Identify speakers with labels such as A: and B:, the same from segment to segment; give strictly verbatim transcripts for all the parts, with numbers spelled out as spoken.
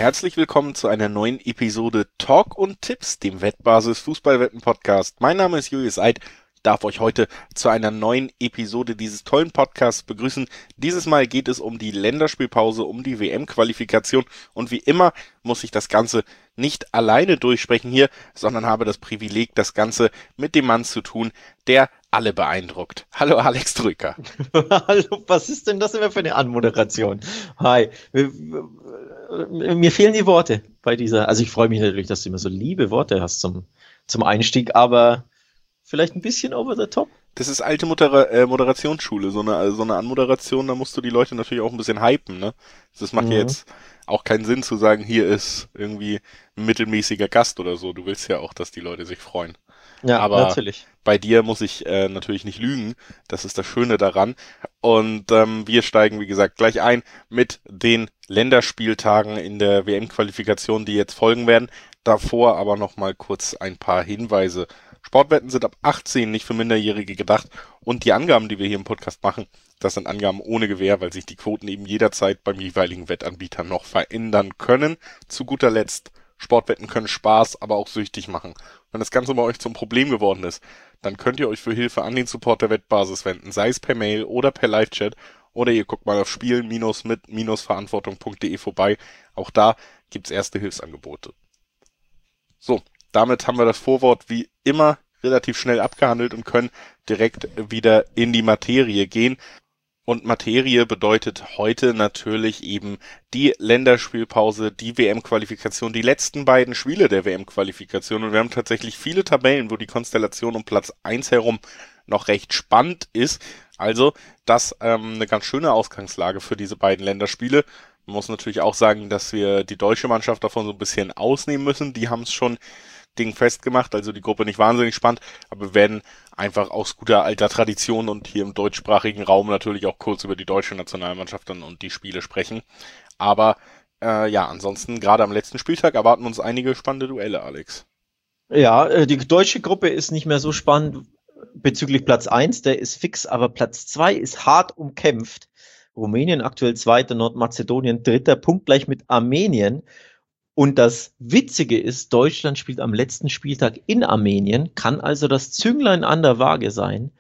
A: Herzlich willkommen zu einer neuen Episode Talk und Tipps, dem Wettbasis Fußballwetten Podcast. Mein Name ist Julius Eid, darf euch heute zu einer neuen Episode dieses tollen Podcasts begrüßen. Dieses Mal geht es um die Länderspielpause, um die W M-Qualifikation und wie immer muss ich das Ganze nicht alleine durchsprechen hier, sondern habe das Privileg, das Ganze mit dem Mann zu tun, der alle beeindruckt. Hallo Alex Drücker.
B: Hallo, was ist denn das immer für eine Anmoderation? Hi, mir fehlen die Worte bei dieser, also ich freue mich natürlich, dass du immer so liebe Worte hast zum, zum Einstieg, aber vielleicht ein bisschen over the top.
A: Das ist alte Moder- äh, Moderationsschule, so eine, so eine Anmoderation, da musst du die Leute natürlich auch ein bisschen hypen, ne? Das macht
B: Mhm.
A: ja jetzt auch keinen Sinn zu sagen, hier ist irgendwie ein mittelmäßiger Gast oder so. Du willst ja auch, dass die Leute sich freuen.
B: Ja,
A: Aber
B: natürlich.
A: bei dir muss ich äh, natürlich nicht lügen. Das ist das Schöne daran. Und ähm, wir steigen, wie gesagt, gleich ein mit den Länderspieltagen in der W M-Qualifikation, die jetzt folgen werden. Davor aber noch mal kurz ein paar Hinweise. Sportwetten sind ab achtzehn, nicht für Minderjährige gedacht. Und die Angaben, die wir hier im Podcast machen, das sind Angaben ohne Gewähr, weil sich die Quoten eben jederzeit beim jeweiligen Wettanbieter noch verändern können. Zu guter Letzt, Sportwetten können Spaß, aber auch süchtig machen. Wenn das Ganze bei euch zum Problem geworden ist, dann könnt ihr euch für Hilfe an den Support der Wettbasis wenden, sei es per Mail oder per Live-Chat, oder ihr guckt mal auf spielen-mit-verantwortung punkt de vorbei. Auch da gibt's erste Hilfsangebote. So, damit haben wir das Vorwort wie immer relativ schnell abgehandelt und können direkt wieder in die Materie gehen. Und Materie bedeutet heute natürlich eben die Länderspielpause, die W M-Qualifikation, die letzten beiden Spiele der W M-Qualifikation. Und wir haben tatsächlich viele Tabellen, wo die Konstellation um Platz eins herum noch recht spannend ist. Also das ähm, eine ganz schöne Ausgangslage für diese beiden Länderspiele. Man muss natürlich auch sagen, dass wir die deutsche Mannschaft davon so ein bisschen ausnehmen müssen. Die haben es schon dingfest gemacht, also die Gruppe nicht wahnsinnig spannend, aber wir werden einfach aus guter alter Tradition und hier im deutschsprachigen Raum natürlich auch kurz über die deutsche Nationalmannschaft dann und die Spiele sprechen. Aber äh, ja, ansonsten gerade am letzten Spieltag erwarten uns einige spannende Duelle, Alex.
B: Ja, äh, die deutsche Gruppe ist nicht mehr so spannend bezüglich Platz eins, der ist fix, aber Platz zwei ist hart umkämpft. Rumänien aktuell Zweiter, Nordmazedonien Dritter, punktgleich mit Armenien. Und das Witzige ist, Deutschland spielt am letzten Spieltag in Armenien, kann also das Zünglein an der Waage sein.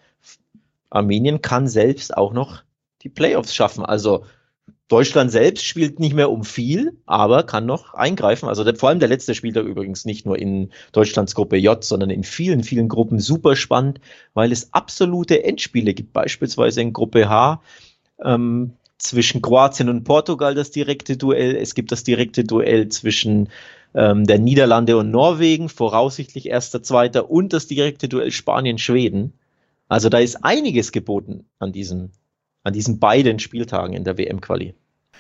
B: Armenien kann selbst auch noch die Playoffs schaffen. Also Deutschland selbst spielt nicht mehr um viel, aber kann noch eingreifen. Also der, vor allem der letzte Spieltag übrigens nicht nur in Deutschlands Gruppe J, sondern in vielen, vielen Gruppen super spannend, weil es absolute Endspiele gibt. Beispielsweise in Gruppe H, ähm, zwischen Kroatien und Portugal das direkte Duell. Es gibt das direkte Duell zwischen ähm, der Niederlande und Norwegen, voraussichtlich erster, zweiter, und das direkte Duell Spanien-Schweden. Also da ist einiges geboten an diesen, an diesen beiden Spieltagen in der W M-Quali.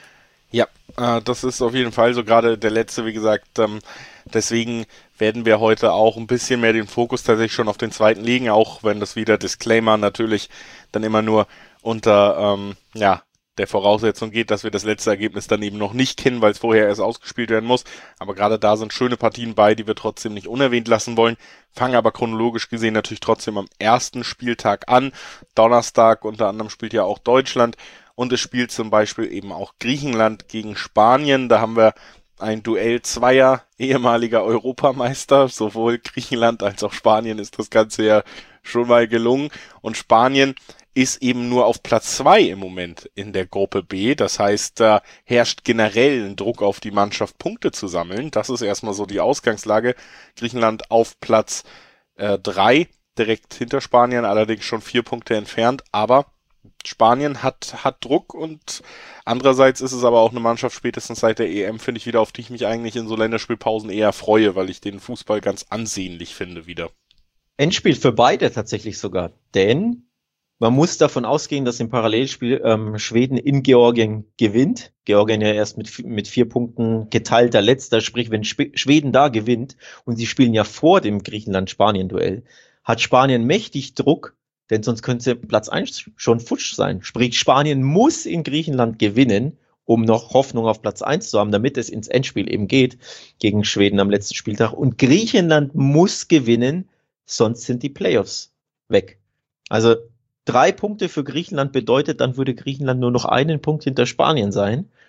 A: Ja, äh, das ist auf jeden Fall so, gerade der letzte, wie gesagt, ähm, deswegen werden wir heute auch ein bisschen mehr den Fokus tatsächlich schon auf den zweiten legen, auch wenn das wieder Disclaimer natürlich dann immer nur unter, ähm, ja, der Voraussetzung geht, dass wir das letzte Ergebnis dann eben noch nicht kennen, weil es vorher erst ausgespielt werden muss. Aber gerade da sind schöne Partien bei, die wir trotzdem nicht unerwähnt lassen wollen. Fangen aber chronologisch gesehen natürlich trotzdem am ersten Spieltag an. Donnerstag unter anderem spielt ja auch Deutschland und es spielt zum Beispiel eben auch Griechenland gegen Spanien. Da haben wir ein Duell zweier ehemaliger Europameister. Sowohl Griechenland als auch Spanien ist das Ganze ja schon mal gelungen. Und Spanien ist eben nur auf Platz zwei im Moment in der Gruppe B. Das heißt, da herrscht generell ein Druck auf die Mannschaft, Punkte zu sammeln. Das ist erstmal so die Ausgangslage. Griechenland auf Platz äh, drei, direkt hinter Spanien, allerdings schon vier Punkte entfernt. Aber Spanien hat hat Druck und andererseits ist es aber auch eine Mannschaft spätestens seit der E M, finde ich, wieder, auf die ich mich eigentlich in so Länderspielpausen eher freue, weil ich den Fußball ganz ansehnlich finde wieder.
B: Endspiel für beide tatsächlich sogar, denn man muss davon ausgehen, dass im Parallelspiel ähm, Schweden in Georgien gewinnt. Georgien ja erst mit, mit vier Punkten geteilter Letzter, sprich wenn Sp- Schweden da gewinnt und sie spielen ja vor dem Griechenland-Spanien-Duell, hat Spanien mächtig Druck, denn sonst könnte Platz eins schon futsch sein. Sprich, Spanien muss in Griechenland gewinnen, um noch Hoffnung auf Platz eins zu haben, damit es ins Endspiel eben geht gegen Schweden am letzten Spieltag. Und Griechenland muss gewinnen, sonst sind die Playoffs weg. Also drei Punkte für Griechenland bedeutet, dann würde Griechenland nur noch einen Punkt hinter Spanien sein.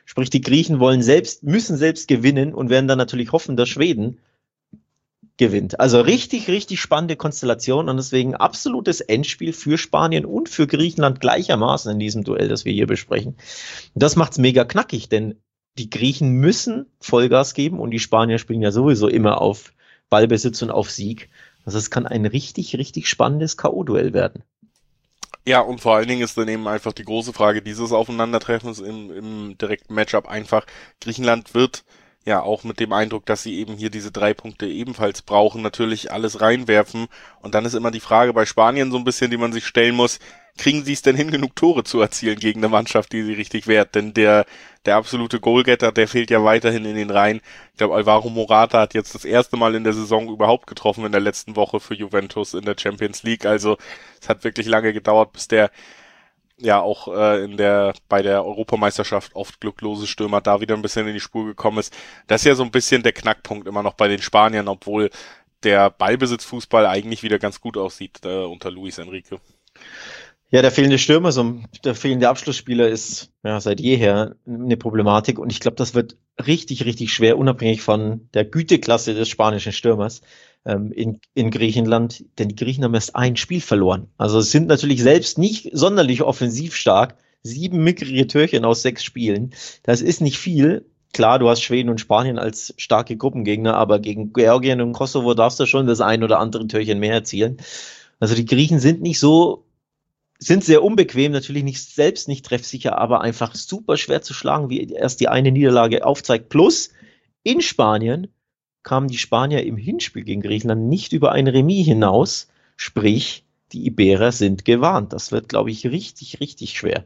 B: Sprich, die Griechen wollen selbst, müssen selbst gewinnen und werden dann natürlich hoffen, dass Schweden gewinnt. Also richtig, richtig spannende Konstellation und deswegen absolutes Endspiel für Spanien und für Griechenland gleichermaßen in diesem Duell, das wir hier besprechen. Und das macht's mega knackig, denn die Griechen müssen Vollgas geben und die Spanier spielen ja sowieso immer auf Ballbesitz und auf Sieg. Also es kann ein richtig, richtig spannendes K O-Duell werden.
A: Ja, und vor allen Dingen ist dann eben einfach die große Frage dieses Aufeinandertreffens im, im direkten Matchup einfach, Griechenland wird ja auch mit dem Eindruck, dass sie eben hier diese drei Punkte ebenfalls brauchen, natürlich alles reinwerfen. Und dann ist immer die Frage bei Spanien so ein bisschen, die man sich stellen muss, kriegen sie es denn hin, genug Tore zu erzielen gegen eine Mannschaft, die sie richtig wehrt? Denn der der absolute Goalgetter, der fehlt ja weiterhin in den Reihen. Ich glaube, Alvaro Morata hat jetzt das erste Mal in der Saison überhaupt getroffen in der letzten Woche für Juventus in der Champions League. Also es hat wirklich lange gedauert, bis der ja auch äh, in der bei der Europameisterschaft oft glücklose Stürmer da wieder ein bisschen in die Spur gekommen ist. Das ist ja so ein bisschen der Knackpunkt immer noch bei den Spaniern, obwohl der Ballbesitzfußball eigentlich wieder ganz gut aussieht äh, unter Luis Enrique.
B: Ja, der fehlende Stürmer, so der fehlende Abschlussspieler ist ja seit jeher eine Problematik und ich glaube, das wird richtig, richtig schwer, unabhängig von der Güteklasse des spanischen Stürmers ähm, in, in Griechenland, denn die Griechen haben erst ein Spiel verloren. Also es sind natürlich selbst nicht sonderlich offensiv stark, sieben mickrige Türchen aus sechs Spielen, das ist nicht viel. Klar, du hast Schweden und Spanien als starke Gruppengegner, aber gegen Georgien und Kosovo darfst du schon das ein oder andere Türchen mehr erzielen. Also die Griechen sind nicht so sind sehr unbequem, natürlich nicht selbst nicht treffsicher, aber einfach super schwer zu schlagen, wie erst die eine Niederlage aufzeigt. Plus, in Spanien kamen die Spanier im Hinspiel gegen Griechenland nicht über ein Remis hinaus, sprich, die Iberer sind gewarnt. Das wird, glaube ich, richtig, richtig schwer.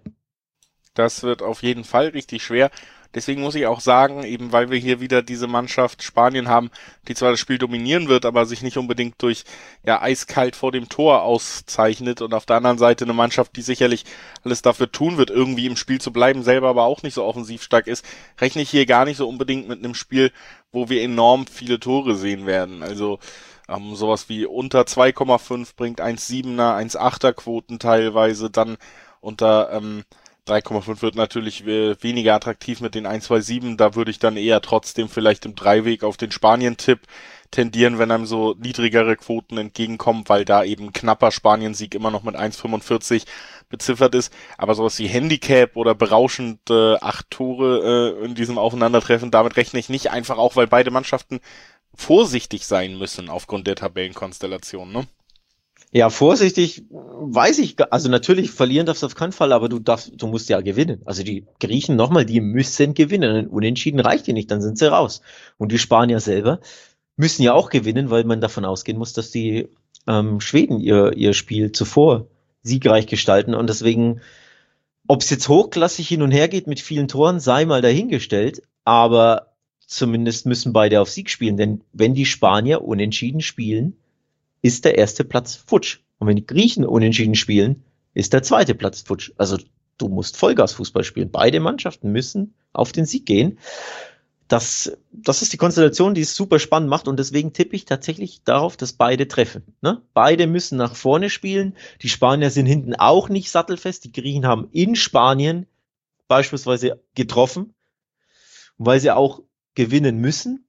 A: Das wird auf jeden Fall richtig schwer. Deswegen muss ich auch sagen, eben weil wir hier wieder diese Mannschaft Spanien haben, die zwar das Spiel dominieren wird, aber sich nicht unbedingt durch ja eiskalt vor dem Tor auszeichnet und auf der anderen Seite eine Mannschaft, die sicherlich alles dafür tun wird, irgendwie im Spiel zu bleiben, selber aber auch nicht so offensiv stark ist, rechne ich hier gar nicht so unbedingt mit einem Spiel, wo wir enorm viele Tore sehen werden. Also ähm, sowas wie unter zwei Komma fünf bringt eins Komma siebener, eins Komma achter Quoten teilweise, dann unter ähm, drei Komma fünf wird natürlich weniger attraktiv mit den eins Komma siebenundzwanzig, da würde ich dann eher trotzdem vielleicht im Dreiweg auf den Spanien-Tipp tendieren, wenn einem so niedrigere Quoten entgegenkommen, weil da eben knapper Spanien-Sieg immer noch mit eins Komma fünfundvierzig beziffert ist, aber sowas wie Handicap oder berauschend äh, acht Tore äh, in diesem Aufeinandertreffen, damit rechne ich nicht, einfach auch, weil beide Mannschaften vorsichtig sein müssen aufgrund der Tabellenkonstellation, ne?
B: Ja, vorsichtig, weiß ich, also natürlich verlieren darfst du auf keinen Fall, aber du darfst, du musst ja gewinnen. Also die Griechen nochmal, die müssen gewinnen. Ein Unentschieden reicht dir nicht, dann sind sie raus. Und die Spanier selber müssen ja auch gewinnen, weil man davon ausgehen muss, dass die ähm, Schweden ihr, ihr Spiel zuvor siegreich gestalten. Und deswegen, ob es jetzt hochklassig hin und her geht mit vielen Toren, sei mal dahingestellt, aber zumindest müssen beide auf Sieg spielen. Denn wenn die Spanier unentschieden spielen, ist der erste Platz futsch. Und wenn die Griechen unentschieden spielen, ist der zweite Platz futsch. Also du musst Vollgas-Fußball spielen. Beide Mannschaften müssen auf den Sieg gehen. Das, das ist die Konstellation, die es super spannend macht. Und deswegen tippe ich tatsächlich darauf, dass beide treffen. Ne? Beide müssen nach vorne spielen. Die Spanier sind hinten auch nicht sattelfest. Die Griechen haben in Spanien beispielsweise getroffen, weil sie auch gewinnen müssen.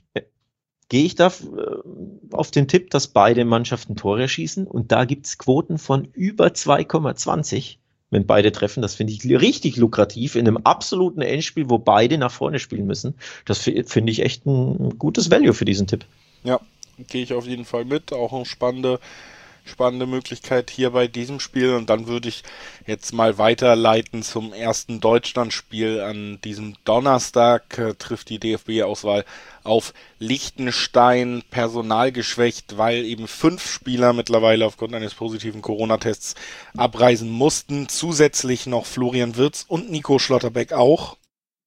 B: Gehe ich da äh, auf den Tipp, dass beide Mannschaften Tore schießen und da gibt's Quoten von über zwei Komma zwanzig, wenn beide treffen. Das finde ich richtig lukrativ in einem absoluten Endspiel, wo beide nach vorne spielen müssen. Das finde ich echt ein gutes Value für diesen Tipp.
A: Ja, gehe ich auf jeden Fall mit. Auch eine spannende spannende Möglichkeit hier bei diesem Spiel und dann würde ich jetzt mal weiterleiten zum ersten Deutschlandspiel an diesem Donnerstag. Äh, trifft die D F B-Auswahl auf Liechtenstein, personalgeschwächt, weil eben fünf Spieler mittlerweile aufgrund eines positiven Corona-Tests abreisen mussten. Zusätzlich noch Florian Wirtz und Nico Schlotterbeck auch.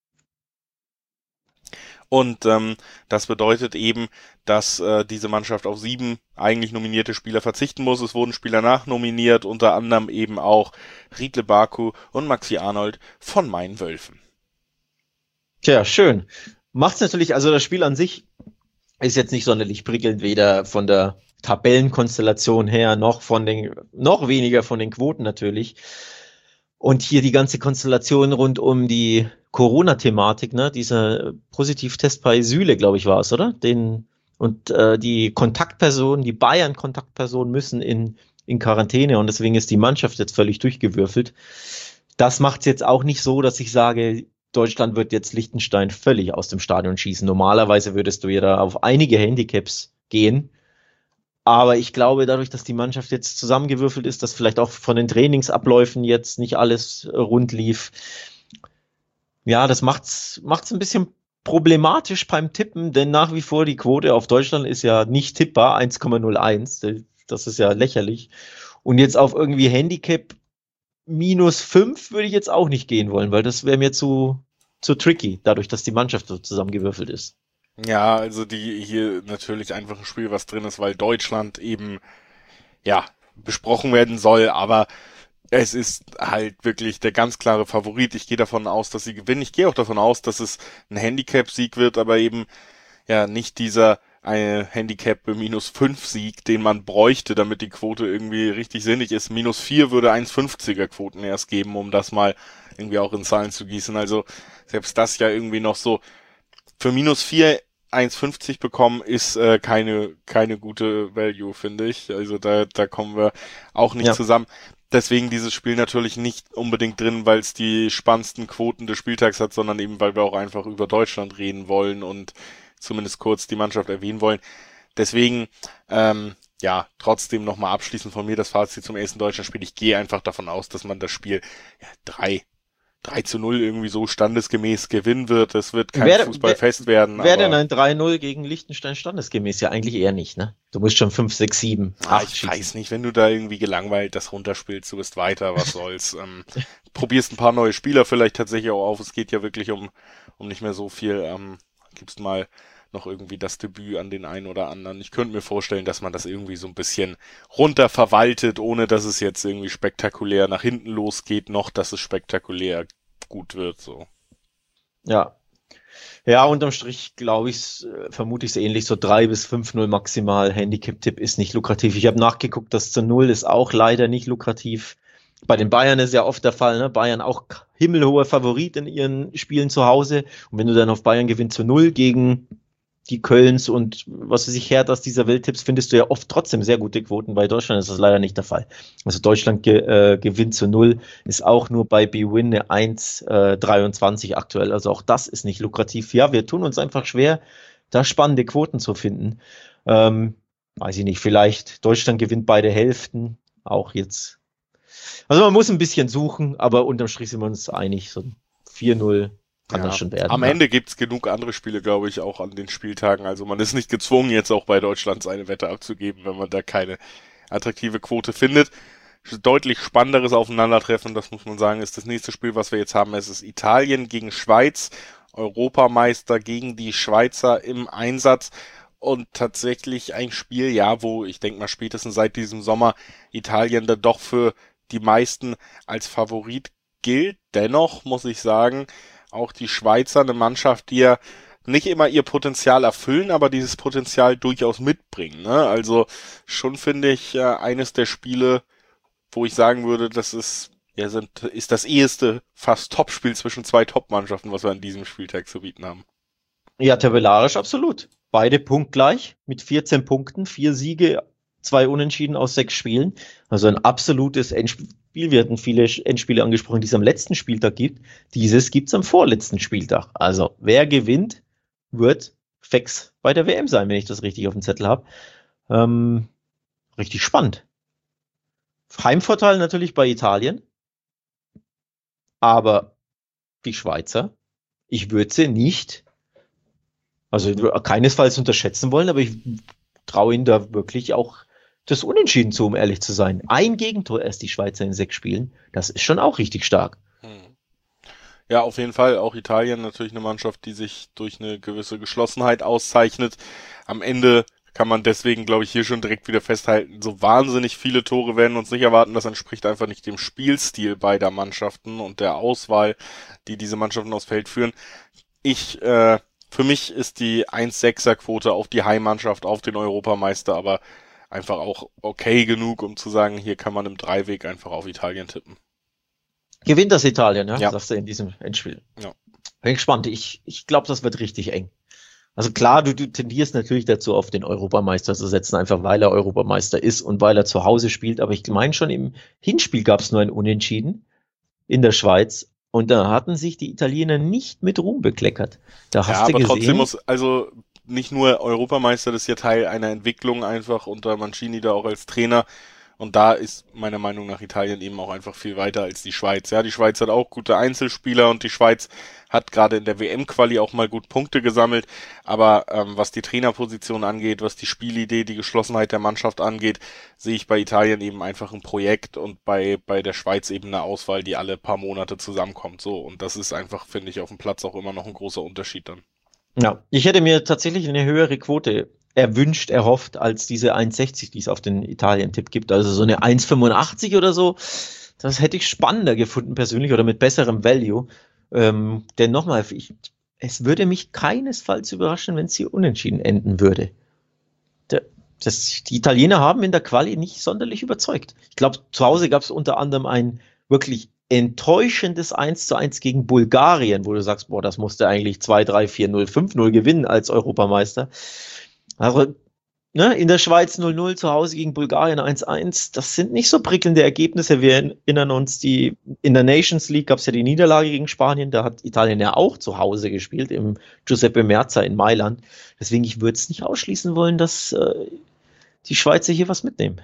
A: Und ähm, das bedeutet eben, dass äh, diese Mannschaft auf sieben eigentlich nominierte Spieler verzichten muss. Es wurden Spieler nachnominiert, unter anderem eben auch Riedle Baku und Maxi Arnold von meinen Wölfen.
B: Tja, schön. Macht's natürlich, also das Spiel an sich ist jetzt nicht sonderlich prickelnd, weder von der Tabellenkonstellation her, noch von den, noch weniger von den Quoten natürlich. Und hier die ganze Konstellation rund um die Corona-Thematik, ne, dieser Positivtest bei Süle, glaube ich, war es, oder? Den, und äh, die Kontaktpersonen, die Bayern-Kontaktpersonen müssen in, in Quarantäne und deswegen ist die Mannschaft jetzt völlig durchgewürfelt. Das macht es jetzt auch nicht so, dass ich sage, Deutschland wird jetzt Liechtenstein völlig aus dem Stadion schießen. Normalerweise würdest du ja da auf einige Handicaps gehen. Aber ich glaube, dadurch, dass die Mannschaft jetzt zusammengewürfelt ist, dass vielleicht auch von den Trainingsabläufen jetzt nicht alles rund lief, ja, das macht's, macht's ein bisschen problematisch beim Tippen, denn nach wie vor die Quote auf Deutschland ist ja nicht tippbar, eins Komma null eins. Das ist ja lächerlich. Und jetzt auf irgendwie Handicap minus fünf würde ich jetzt auch nicht gehen wollen, weil das wäre mir zu, zu tricky, dadurch, dass die Mannschaft so zusammengewürfelt ist.
A: Ja, also die hier natürlich einfach ein Spiel, was drin ist, weil Deutschland eben, ja, besprochen werden soll, aber es ist halt wirklich der ganz klare Favorit. Ich gehe davon aus, dass sie gewinnen. Ich gehe auch davon aus, dass es ein Handicap-Sieg wird, aber eben, ja, nicht dieser eine Handicap minus fünf Sieg, den man bräuchte, damit die Quote irgendwie richtig sinnig ist. Minus vier würde eins Komma fünfziger Quoten erst geben, um das mal irgendwie auch in Zahlen zu gießen. Also selbst das ja irgendwie noch so für minus vier eins Komma fünfzig bekommen, ist äh, keine keine gute Value, finde ich. Also da da kommen wir auch nicht
B: Ja.
A: zusammen. Deswegen dieses Spiel natürlich nicht unbedingt drin, weil es die spannendsten Quoten des Spieltags hat, sondern eben, weil wir auch einfach über Deutschland reden wollen und zumindest kurz die Mannschaft erwähnen wollen. Deswegen, ähm, ja, trotzdem nochmal abschließend von mir das Fazit zum ersten Deutschlandspiel. Ich gehe einfach davon aus, dass man das Spiel ja, drei drei zu null irgendwie so standesgemäß gewinnen wird. Es wird kein
B: Wer-
A: Fußballfest werden.
B: Wäre
A: aber
B: denn ein drei null gegen Liechtenstein standesgemäß? Ja, eigentlich eher nicht, ne? Du musst schon fünf, sechs, sieben,
A: Ah,
B: acht
A: ich
B: schießen.
A: weiß nicht, wenn du da irgendwie gelangweilt das runterspielst, du bist weiter, was soll's. ähm, probierst ein paar neue Spieler vielleicht tatsächlich auch auf. Es geht ja wirklich um um nicht mehr so viel. Ähm, gibst mal noch irgendwie das Debüt an den einen oder anderen. Ich könnte mir vorstellen, dass man das irgendwie so ein bisschen runter verwaltet, ohne dass es jetzt irgendwie spektakulär nach hinten losgeht, noch dass es spektakulär gut wird, so.
B: Ja. Ja, unterm Strich glaube ich, äh, vermute ich es ähnlich, so drei bis fünf null maximal. Handicap-Tipp ist nicht lukrativ. Ich habe nachgeguckt, das zu null ist auch leider nicht lukrativ. Bei den Bayern ist ja oft der Fall, ne? Bayern auch himmelhoher Favorit in ihren Spielen zu Hause. Und wenn du dann auf Bayern gewinnt zu null gegen die Kölns und was weiß ich, Herthas dieser Welt tippst, findest du ja oft trotzdem sehr gute Quoten. Bei Deutschland ist das leider nicht der Fall. Also Deutschland ge äh, gewinnt zu null, ist auch nur bei B-Win eine eins Komma dreiundzwanzig aktuell. Also auch das ist nicht lukrativ. Ja, wir tun uns einfach schwer, da spannende Quoten zu finden. Ähm, weiß ich nicht, vielleicht Deutschland gewinnt beide Hälften, auch jetzt. Also man muss ein bisschen suchen, aber unterm Strich sind wir uns einig, so vier null kann
A: Ja,
B: das schon werden.
A: am
B: ja.
A: Ende gibt's genug andere Spiele, glaube ich, auch an den Spieltagen. Also man ist nicht gezwungen, jetzt auch bei Deutschland seine Wette abzugeben, wenn man da keine attraktive Quote findet. Deutlich spannenderes Aufeinandertreffen, das muss man sagen, ist das nächste Spiel, was wir jetzt haben. Es ist Italien gegen Schweiz, Europameister gegen die Schweizer im Einsatz. Und tatsächlich ein Spiel, ja, wo ich denke mal spätestens seit diesem Sommer Italien da doch für die meisten als Favorit gilt. Dennoch muss ich sagen, auch die Schweizer, eine Mannschaft, die ja nicht immer ihr Potenzial erfüllen, aber dieses Potenzial durchaus mitbringen. Ne? Also schon finde ich äh, eines der Spiele, wo ich sagen würde, das ist ja sind ist das eheste fast Topspiel zwischen zwei Top-Mannschaften, was wir an diesem Spieltag zu bieten haben.
B: Ja, tabellarisch absolut. Beide punktgleich mit vierzehn Punkten, vier Siege, zwei Unentschieden aus sechs Spielen. Also ein absolutes Endspiel. Wir hatten viele Endspiele angesprochen, die es am letzten Spieltag gibt. Dieses gibt es am vorletzten Spieltag. Also wer gewinnt, wird fix bei der W M sein, wenn ich das richtig auf dem Zettel habe. Ähm, richtig spannend. Heimvorteil natürlich bei Italien. Aber die Schweizer, ich würde sie nicht, also keinesfalls unterschätzen wollen, aber ich traue ihnen da wirklich auch das Unentschieden zu, um ehrlich zu sein. Ein Gegentor erst die Schweizer in sechs Spielen, das ist schon auch richtig stark.
A: Ja, auf jeden Fall. Auch Italien natürlich eine Mannschaft, die sich durch eine gewisse Geschlossenheit auszeichnet. Am Ende kann man deswegen, glaube ich, hier schon direkt wieder festhalten, so wahnsinnig viele Tore werden uns nicht erwarten. Das entspricht einfach nicht dem Spielstil beider Mannschaften und der Auswahl, die diese Mannschaften aufs Feld führen. Ich, äh, für mich ist die eins Komma sechser Quote auf die Heimmannschaft, auf den Europameister, aber einfach auch okay genug, um zu sagen, hier kann man im Dreiweg einfach auf Italien tippen.
B: Gewinnt das Italien, ja?
A: Ja.
B: Sagst du in diesem Endspiel.
A: Ja.
B: Bin gespannt. Ich, ich glaube, das wird richtig eng. Also klar, du, du tendierst natürlich dazu, auf den Europameister zu setzen, einfach weil er Europameister ist und weil er zu Hause spielt. Aber ich meine schon, im Hinspiel gab es nur ein Unentschieden in der Schweiz. Und da hatten sich die Italiener nicht mit Ruhm bekleckert. Da hast
A: Ja,
B: du
A: aber
B: gesehen,
A: trotzdem muss, also nicht nur Europameister, das ist ja Teil einer Entwicklung einfach unter Mancini da auch als Trainer. Und da ist meiner Meinung nach Italien eben auch einfach viel weiter als die Schweiz. Ja, die Schweiz hat auch gute Einzelspieler und die Schweiz hat gerade in der W M-Quali auch mal gut Punkte gesammelt. Aber ähm, was die Trainerposition angeht, was die Spielidee, die Geschlossenheit der Mannschaft angeht, sehe ich bei Italien eben einfach ein Projekt und bei bei der Schweiz eben eine Auswahl, die alle paar Monate zusammenkommt. So, und das ist einfach, finde ich, auf dem Platz auch immer noch ein großer Unterschied dann.
B: ja, ich hätte mir tatsächlich eine höhere Quote erwünscht, erhofft, als diese eins sechzig, die es auf den Italien-Tipp gibt. Also so eine eins fünfundachtzig oder so. Das hätte ich spannender gefunden persönlich oder mit besserem Value. Ähm, denn nochmal, ich, es würde mich keinesfalls überraschen, wenn es hier unentschieden enden würde. Der, das, die Italiener haben in der Quali nicht sonderlich überzeugt. Ich glaube, zu Hause gab es unter anderem ein wirklich enttäuschendes eins zu eins gegen Bulgarien, wo du sagst, boah, das musste eigentlich zwei drei, vier null, fünf null gewinnen als Europameister. Also, ne, in der Schweiz null null, zu Hause gegen Bulgarien eins eins, das sind nicht so prickelnde Ergebnisse. Wir erinnern uns, die in der Nations League gab es ja die Niederlage gegen Spanien, da hat Italien ja auch zu Hause gespielt, im Giuseppe Meazza in Mailand. Deswegen, ich würde es nicht ausschließen wollen, dass äh, die Schweizer hier was mitnehmen.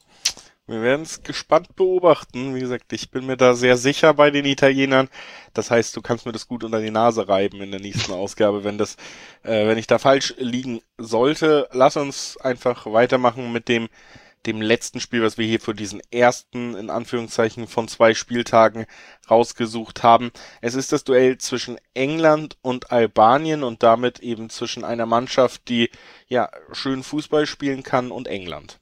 A: Wir werden es gespannt beobachten. Wie gesagt, ich bin mir da sehr sicher bei den Italienern. Das heißt, du kannst mir das gut unter die Nase reiben in der nächsten Ausgabe, wenn das, äh, wenn ich da falsch liegen sollte. Lass uns einfach weitermachen mit dem, dem letzten Spiel, was wir hier für diesen ersten, in Anführungszeichen, von zwei Spieltagen rausgesucht haben. Es ist das Duell zwischen England und Albanien und damit eben zwischen einer Mannschaft, die, ja, schön Fußball spielen kann, und England.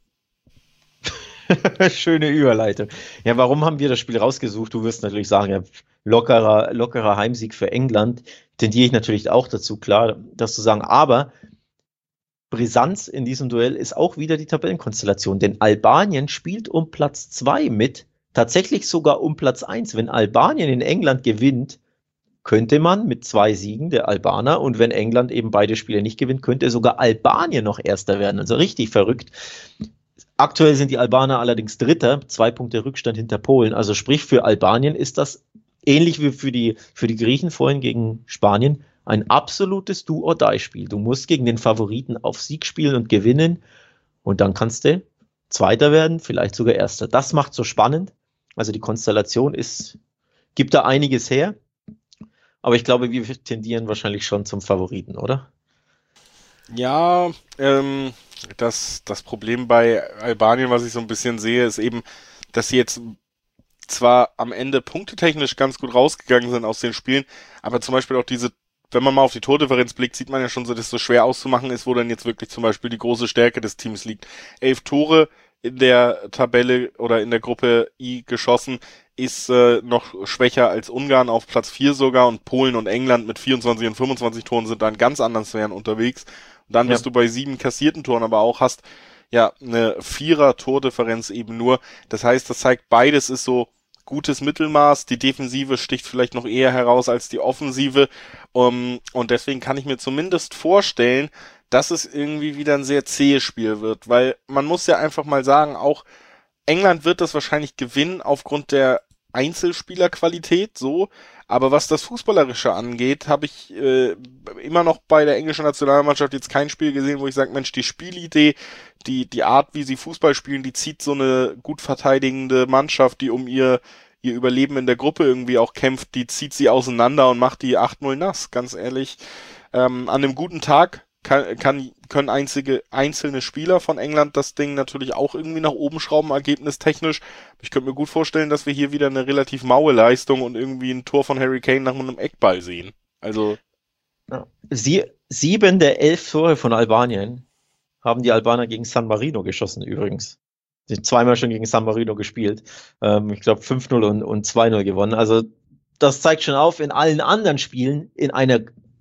B: Schöne Überleitung. Ja, warum haben wir das Spiel rausgesucht? Du wirst natürlich sagen, ja, lockerer, lockerer Heimsieg für England. Tendiere ich natürlich auch dazu, klar, das zu sagen. Aber Brisanz in diesem Duell ist auch wieder die Tabellenkonstellation. Denn Albanien spielt um Platz zwei mit, tatsächlich sogar um Platz eins. Wenn Albanien in England gewinnt, könnte man mit zwei Siegen der Albaner, und wenn England eben beide Spiele nicht gewinnt, könnte sogar Albanien noch Erster werden. Also richtig verrückt. Aktuell sind die Albaner allerdings Dritter, zwei Punkte Rückstand hinter Polen. Also sprich, für Albanien ist das ähnlich wie für die, für die Griechen vorhin gegen Spanien ein absolutes Do-or-Die-Spiel. Du musst gegen den Favoriten auf Sieg spielen und gewinnen, und dann kannst du Zweiter werden, vielleicht sogar Erster. Das macht so spannend. Also die Konstellation ist, gibt da einiges her. Aber ich glaube, wir tendieren wahrscheinlich schon zum Favoriten, oder?
A: Ja, ähm, das, das Problem bei Albanien, was ich so ein bisschen sehe, ist eben, dass sie jetzt zwar am Ende punktetechnisch ganz gut rausgegangen sind aus den Spielen, aber zum Beispiel auch diese, wenn man mal auf die Tordifferenz blickt, sieht man ja schon so, dass es so schwer auszumachen ist, wo dann jetzt wirklich zum Beispiel die große Stärke des Teams liegt. Elf Tore in der Tabelle oder in der Gruppe I geschossen, ist äh, noch schwächer als Ungarn auf Platz vier sogar, und Polen und England mit vierundzwanzig und fünfundzwanzig Toren sind da in ganz anderen Sphären unterwegs. Und dann bist ja. du bei sieben kassierten Toren, aber auch hast ja eine Vierer-Tordifferenz eben nur. Das heißt, das zeigt, beides ist so gutes Mittelmaß. Die Defensive sticht vielleicht noch eher heraus als die Offensive. Um, und deswegen kann ich mir zumindest vorstellen, dass es irgendwie wieder ein sehr zähes Spiel wird. Weil man muss ja einfach mal sagen, auch England wird das wahrscheinlich gewinnen aufgrund der Einzelspielerqualität, so. Aber was das Fußballerische angeht, habe ich äh, immer noch bei der englischen Nationalmannschaft jetzt kein Spiel gesehen, wo ich sage, Mensch, die Spielidee, die die Art, wie sie Fußball spielen, die zieht so eine gut verteidigende Mannschaft, die um ihr ihr Überleben in der Gruppe irgendwie auch kämpft, die zieht sie auseinander und macht die acht null nass, ganz ehrlich. Ähm, an einem guten Tag kann, kann, können einzige, einzelne Spieler von England das Ding natürlich auch irgendwie nach oben schrauben, ergebnistechnisch. Ich könnte mir gut vorstellen, dass wir hier wieder eine relativ maue Leistung und irgendwie ein Tor von Harry Kane nach einem Eckball sehen. Also.
B: Ja. Sie, sieben der elf Tore von Albanien haben die Albaner gegen San Marino geschossen, übrigens. Sie haben zweimal schon gegen San Marino gespielt. Ähm, ich glaube fünf null und, und zwei null gewonnen. Also, das zeigt schon auf, in allen anderen Spielen in einer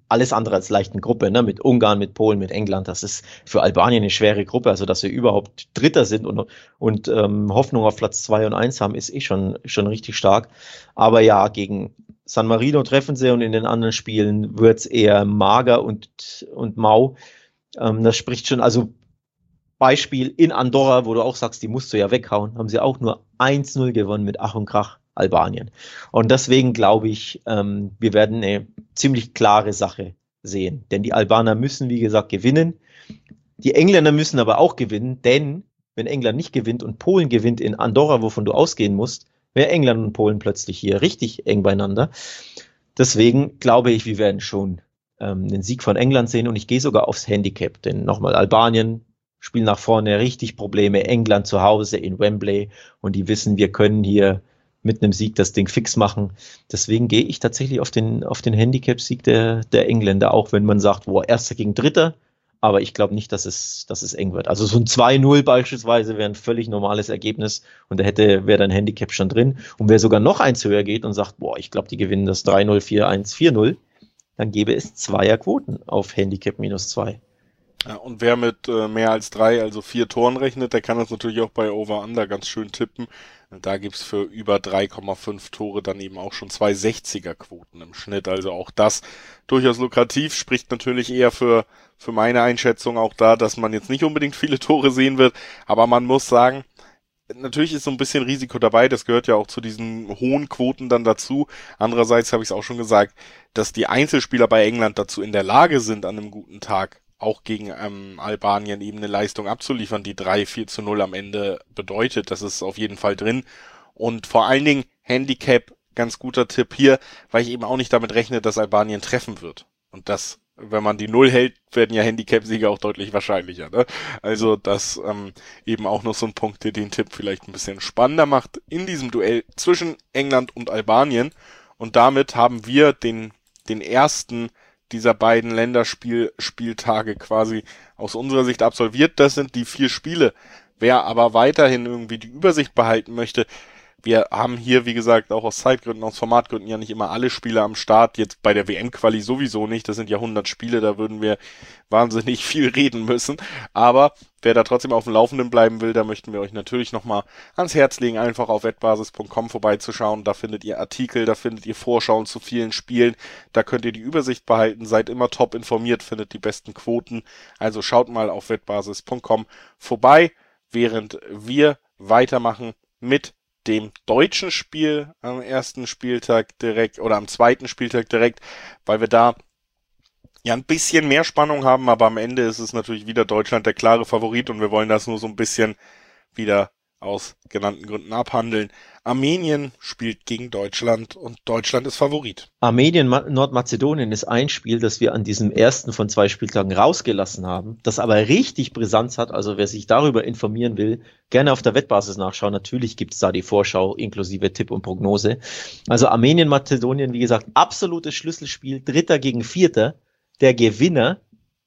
B: alles andere als leichten Gruppe, ne? Mit Ungarn, mit Polen, mit England. Das ist für Albanien eine schwere Gruppe. Also, dass wir überhaupt Dritter sind und, und ähm, Hoffnung auf Platz zwei und eins haben, ist eh schon, schon richtig stark. Aber ja, gegen San Marino treffen sie und in den anderen Spielen wird's eher mager und, und mau. Ähm, das spricht schon, also Beispiel in Andorra, wo du auch sagst, die musst du ja weghauen, haben sie auch nur eins null gewonnen mit Ach und Krach Albanien. Und deswegen glaube ich, ähm, wir werden eine ziemlich klare Sache sehen. Denn die Albaner müssen, wie gesagt, gewinnen. Die Engländer müssen aber auch gewinnen, denn wenn England nicht gewinnt und Polen gewinnt in Andorra, wovon du ausgehen musst, wäre England und Polen plötzlich hier richtig eng beieinander. Deswegen glaube ich, wir werden schon ähm, den Sieg von England sehen und ich gehe sogar aufs Handicap. Denn nochmal, Albanien spielen nach vorne richtig Probleme. England zu Hause in Wembley und die wissen, wir können hier mit einem Sieg das Ding fix machen. Deswegen gehe ich tatsächlich auf den, auf den Handicap-Sieg der, der Engländer, auch wenn man sagt, boah, Erster gegen Dritter. Aber ich glaube nicht, dass es, dass es eng wird. Also so ein zwei null beispielsweise wäre ein völlig normales Ergebnis und da hätte, wäre dann Handicap schon drin. Und wer sogar noch eins höher geht und sagt, boah, ich glaube, die gewinnen das drei null, vier eins, vier null, dann gäbe es Zweierquoten auf Handicap minus zwei.
A: Ja, und wer mit äh, mehr als drei, also vier Toren rechnet, der kann das natürlich auch bei Over-Under ganz schön tippen. Da gibt's für über drei Komma fünf Tore dann eben auch schon zwei sechziger-Quoten im Schnitt. Also auch das durchaus lukrativ, spricht natürlich eher für für meine Einschätzung auch da, dass man jetzt nicht unbedingt viele Tore sehen wird. Aber man muss sagen, natürlich ist so ein bisschen Risiko dabei. Das gehört ja auch zu diesen hohen Quoten dann dazu. Andererseits habe ich es auch schon gesagt, dass die Einzelspieler bei England dazu in der Lage sind, an einem guten Tag auch gegen ähm, Albanien eben eine Leistung abzuliefern, die drei vier zu null am Ende bedeutet. Das ist auf jeden Fall drin. Und vor allen Dingen Handicap, ganz guter Tipp hier, weil ich eben auch nicht damit rechne, dass Albanien treffen wird. Und das, wenn man die Null hält, werden ja Handicap-Siege auch deutlich wahrscheinlicher. Ne? Also das ähm, eben auch noch so ein Punkt, der den Tipp vielleicht ein bisschen spannender macht in diesem Duell zwischen England und Albanien. Und damit haben wir den den ersten dieser beiden Länderspieltage quasi aus unserer Sicht absolviert. Das sind die vier Spiele. Wer aber weiterhin irgendwie die Übersicht behalten möchte, wir haben hier, wie gesagt, auch aus Zeitgründen, aus Formatgründen ja nicht immer alle Spiele am Start. Jetzt bei der W M-Quali sowieso nicht. Das sind ja hundert Spiele, da würden wir wahnsinnig viel reden müssen. Aber wer da trotzdem auf dem Laufenden bleiben will, da möchten wir euch natürlich nochmal ans Herz legen, einfach auf wettbasis punkt com vorbeizuschauen. Da findet ihr Artikel, da findet ihr Vorschauen zu vielen Spielen. Da könnt ihr die Übersicht behalten, seid immer top informiert, findet die besten Quoten. Also schaut mal auf wettbasis punkt com vorbei, während wir weitermachen mit dem deutschen Spiel am ersten Spieltag direkt oder am zweiten Spieltag direkt, weil wir da ja ein bisschen mehr Spannung haben, aber am Ende ist es natürlich wieder Deutschland der klare Favorit und wir wollen das nur so ein bisschen wieder aus genannten Gründen abhandeln. Armenien spielt gegen Deutschland und Deutschland ist Favorit.
B: Armenien, Nordmazedonien ist ein Spiel, das wir an diesem ersten von zwei Spieltagen rausgelassen haben, das aber richtig Brisanz hat. Also wer sich darüber informieren will, gerne auf der Wettbasis nachschauen. Natürlich gibt's da die Vorschau inklusive Tipp und Prognose. Also Armenien, Mazedonien, wie gesagt, absolutes Schlüsselspiel, Dritter gegen Vierter. Der Gewinner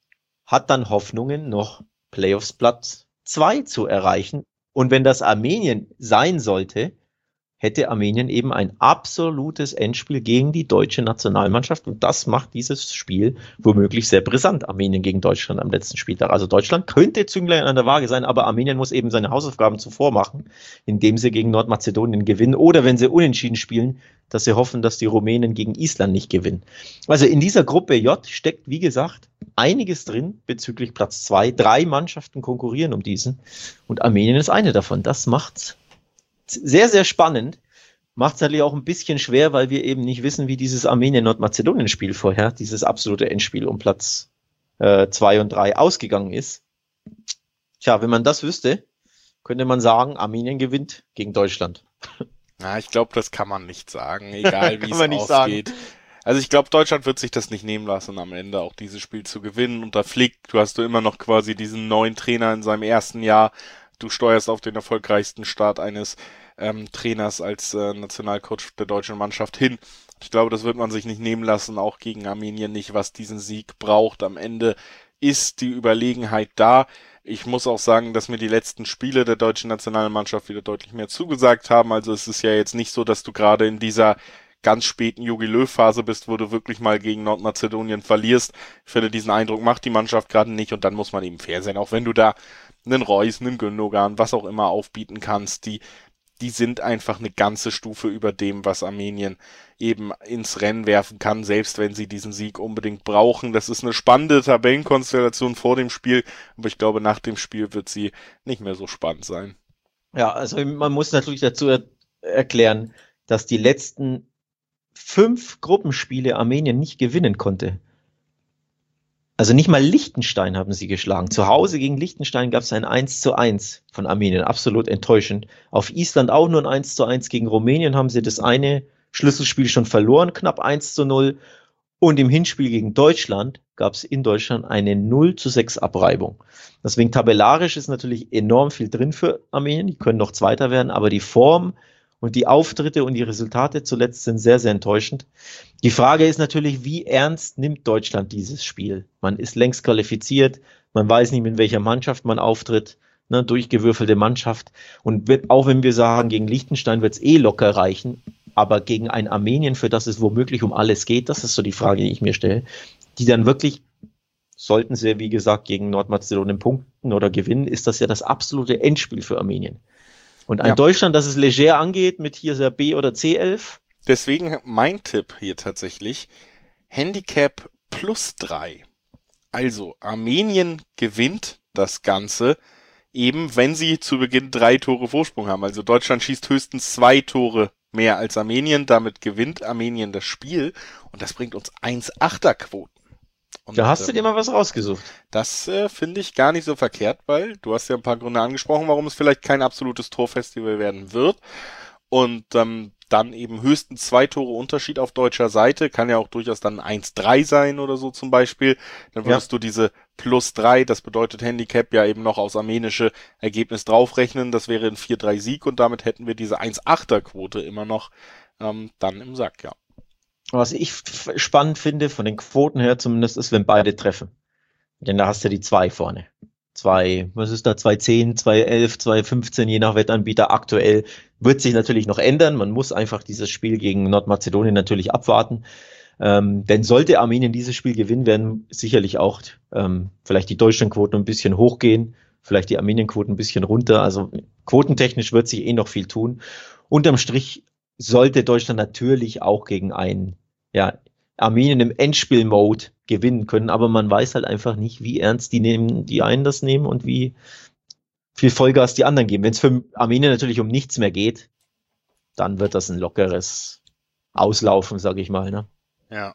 B: hat dann Hoffnungen, noch Playoffs Platz zwei zu erreichen. Und wenn das Armenien sein sollte, hätte Armenien eben ein absolutes Endspiel gegen die deutsche Nationalmannschaft. Und das macht dieses Spiel womöglich sehr brisant. Armenien gegen Deutschland am letzten Spieltag. Also Deutschland könnte Zünglein an der Waage sein, aber Armenien muss eben seine Hausaufgaben zuvor machen, indem sie gegen Nordmazedonien gewinnen. Oder wenn sie unentschieden spielen, dass sie hoffen, dass die Rumänen gegen Island nicht gewinnen. Also in dieser Gruppe J steckt, wie gesagt, einiges drin bezüglich Platz zwei. Drei Mannschaften konkurrieren um diesen. Und Armenien ist eine davon. Das macht's sehr, sehr spannend. Macht es natürlich auch ein bisschen schwer, weil wir eben nicht wissen, wie dieses Armenien-Nordmazedonien-Spiel vorher, dieses absolute Endspiel um Platz äh, zwei und drei ausgegangen ist. Tja, wenn man das wüsste, könnte man sagen, Armenien gewinnt gegen Deutschland.
A: Na, ich glaube, das kann man nicht sagen, egal wie es
B: nicht
A: ausgeht.
B: Sagen.
A: Also ich glaube, Deutschland wird sich das nicht nehmen lassen, am Ende auch dieses Spiel zu gewinnen. Unter Flick, du hast du immer noch quasi diesen neuen Trainer in seinem ersten Jahr. Du steuerst auf den erfolgreichsten Start eines ähm, Trainers als äh, Nationalcoach der deutschen Mannschaft hin. Ich glaube, das wird man sich nicht nehmen lassen, auch gegen Armenien nicht, was diesen Sieg braucht. Am Ende ist die Überlegenheit da. Ich muss auch sagen, dass mir die letzten Spiele der deutschen Nationalmannschaft wieder deutlich mehr zugesagt haben. Also es ist ja jetzt nicht so, dass du gerade in dieser ganz späten Jogi Löw-Phase bist, wo du wirklich mal gegen Nordmazedonien verlierst. Ich finde, diesen Eindruck macht die Mannschaft gerade nicht und dann muss man eben fair sein. Auch wenn du da einen Reus, einen Gündogan, was auch immer aufbieten kannst, die die sind einfach eine ganze Stufe über dem, was Armenien eben ins Rennen werfen kann, selbst wenn sie diesen Sieg unbedingt brauchen. Das ist eine spannende Tabellenkonstellation vor dem Spiel, aber ich glaube, nach dem Spiel wird sie nicht mehr so spannend sein.
B: Ja, also man muss natürlich dazu er erklären, dass die letzten fünf Gruppenspiele Armenien nicht gewinnen konnte. Also nicht mal Liechtenstein haben sie geschlagen. Zu Hause gegen Liechtenstein gab es ein eins zu eins von Armenien. Absolut enttäuschend. Auf Island auch nur ein eins zu eins. Gegen Rumänien haben sie das eine Schlüsselspiel schon verloren, knapp eins zu null. Und im Hinspiel gegen Deutschland gab es in Deutschland eine null zu sechs Abreibung. Deswegen tabellarisch ist natürlich enorm viel drin für Armenien. Die können noch Zweiter werden, aber die Form und die Auftritte und die Resultate zuletzt sind sehr, sehr enttäuschend. Die Frage ist natürlich, wie ernst nimmt Deutschland dieses Spiel? Man ist längst qualifiziert, man weiß nicht, mit welcher Mannschaft man auftritt, ne, durchgewürfelte Mannschaft. Und wird, auch wenn wir sagen, gegen Liechtenstein wird es eh locker reichen, aber gegen ein Armenien, für das es womöglich um alles geht, das ist so die Frage, die ich mir stelle, die dann wirklich, sollten sie, wie gesagt, gegen Nordmazedonien punkten oder gewinnen, ist das ja das absolute Endspiel für Armenien. Und ein ja. Deutschland, das es leger angeht, mit hier der B- oder C elf.
A: Deswegen mein Tipp hier tatsächlich, Handicap plus drei. Also Armenien gewinnt das Ganze, eben wenn sie zu Beginn drei Tore Vorsprung haben. Also Deutschland schießt höchstens zwei Tore mehr als Armenien, damit gewinnt Armenien das Spiel und das bringt uns eins Komma achter Quoten. Und,
B: da hast
A: ähm,
B: du dir mal was rausgesucht.
A: Das äh, finde ich gar nicht so verkehrt, weil du hast ja ein paar Gründe angesprochen, warum es vielleicht kein absolutes Torfestival werden wird. Und ähm, dann eben höchstens zwei Tore Unterschied auf deutscher Seite, kann ja auch durchaus dann eins drei sein oder so zum Beispiel. Dann würdest ja. du diese plus drei, das bedeutet Handicap, ja eben noch aufs armenische Ergebnis draufrechnen. Das wäre ein vier drei Sieg und damit hätten wir diese eins Komma achter Quote immer noch ähm, dann im Sack, ja.
B: Was ich spannend finde, von den Quoten her zumindest, ist, wenn beide treffen. Denn da hast du die zwei vorne. Zwei, was ist da, zwei zehn, zwei elf, zwei fünfzehn, je nach Wettanbieter aktuell. Wird sich natürlich noch ändern. Man muss einfach dieses Spiel gegen Nordmazedonien natürlich abwarten. Ähm, denn sollte Armenien dieses Spiel gewinnen, werden sicherlich auch ähm, vielleicht die Deutschlandquoten ein bisschen hochgehen, vielleicht die Armenienquoten ein bisschen runter. Also quotentechnisch wird sich eh noch viel tun. Unterm Strich sollte Deutschland natürlich auch gegen einen, ja, Armenien im Endspiel-Mode gewinnen können, aber man weiß halt einfach nicht, wie ernst die nehmen, die einen das nehmen und wie viel Vollgas die anderen geben. Wenn es für Armenien natürlich um nichts mehr geht, dann wird das ein lockeres Auslaufen, sage ich mal, ne?
A: Ja.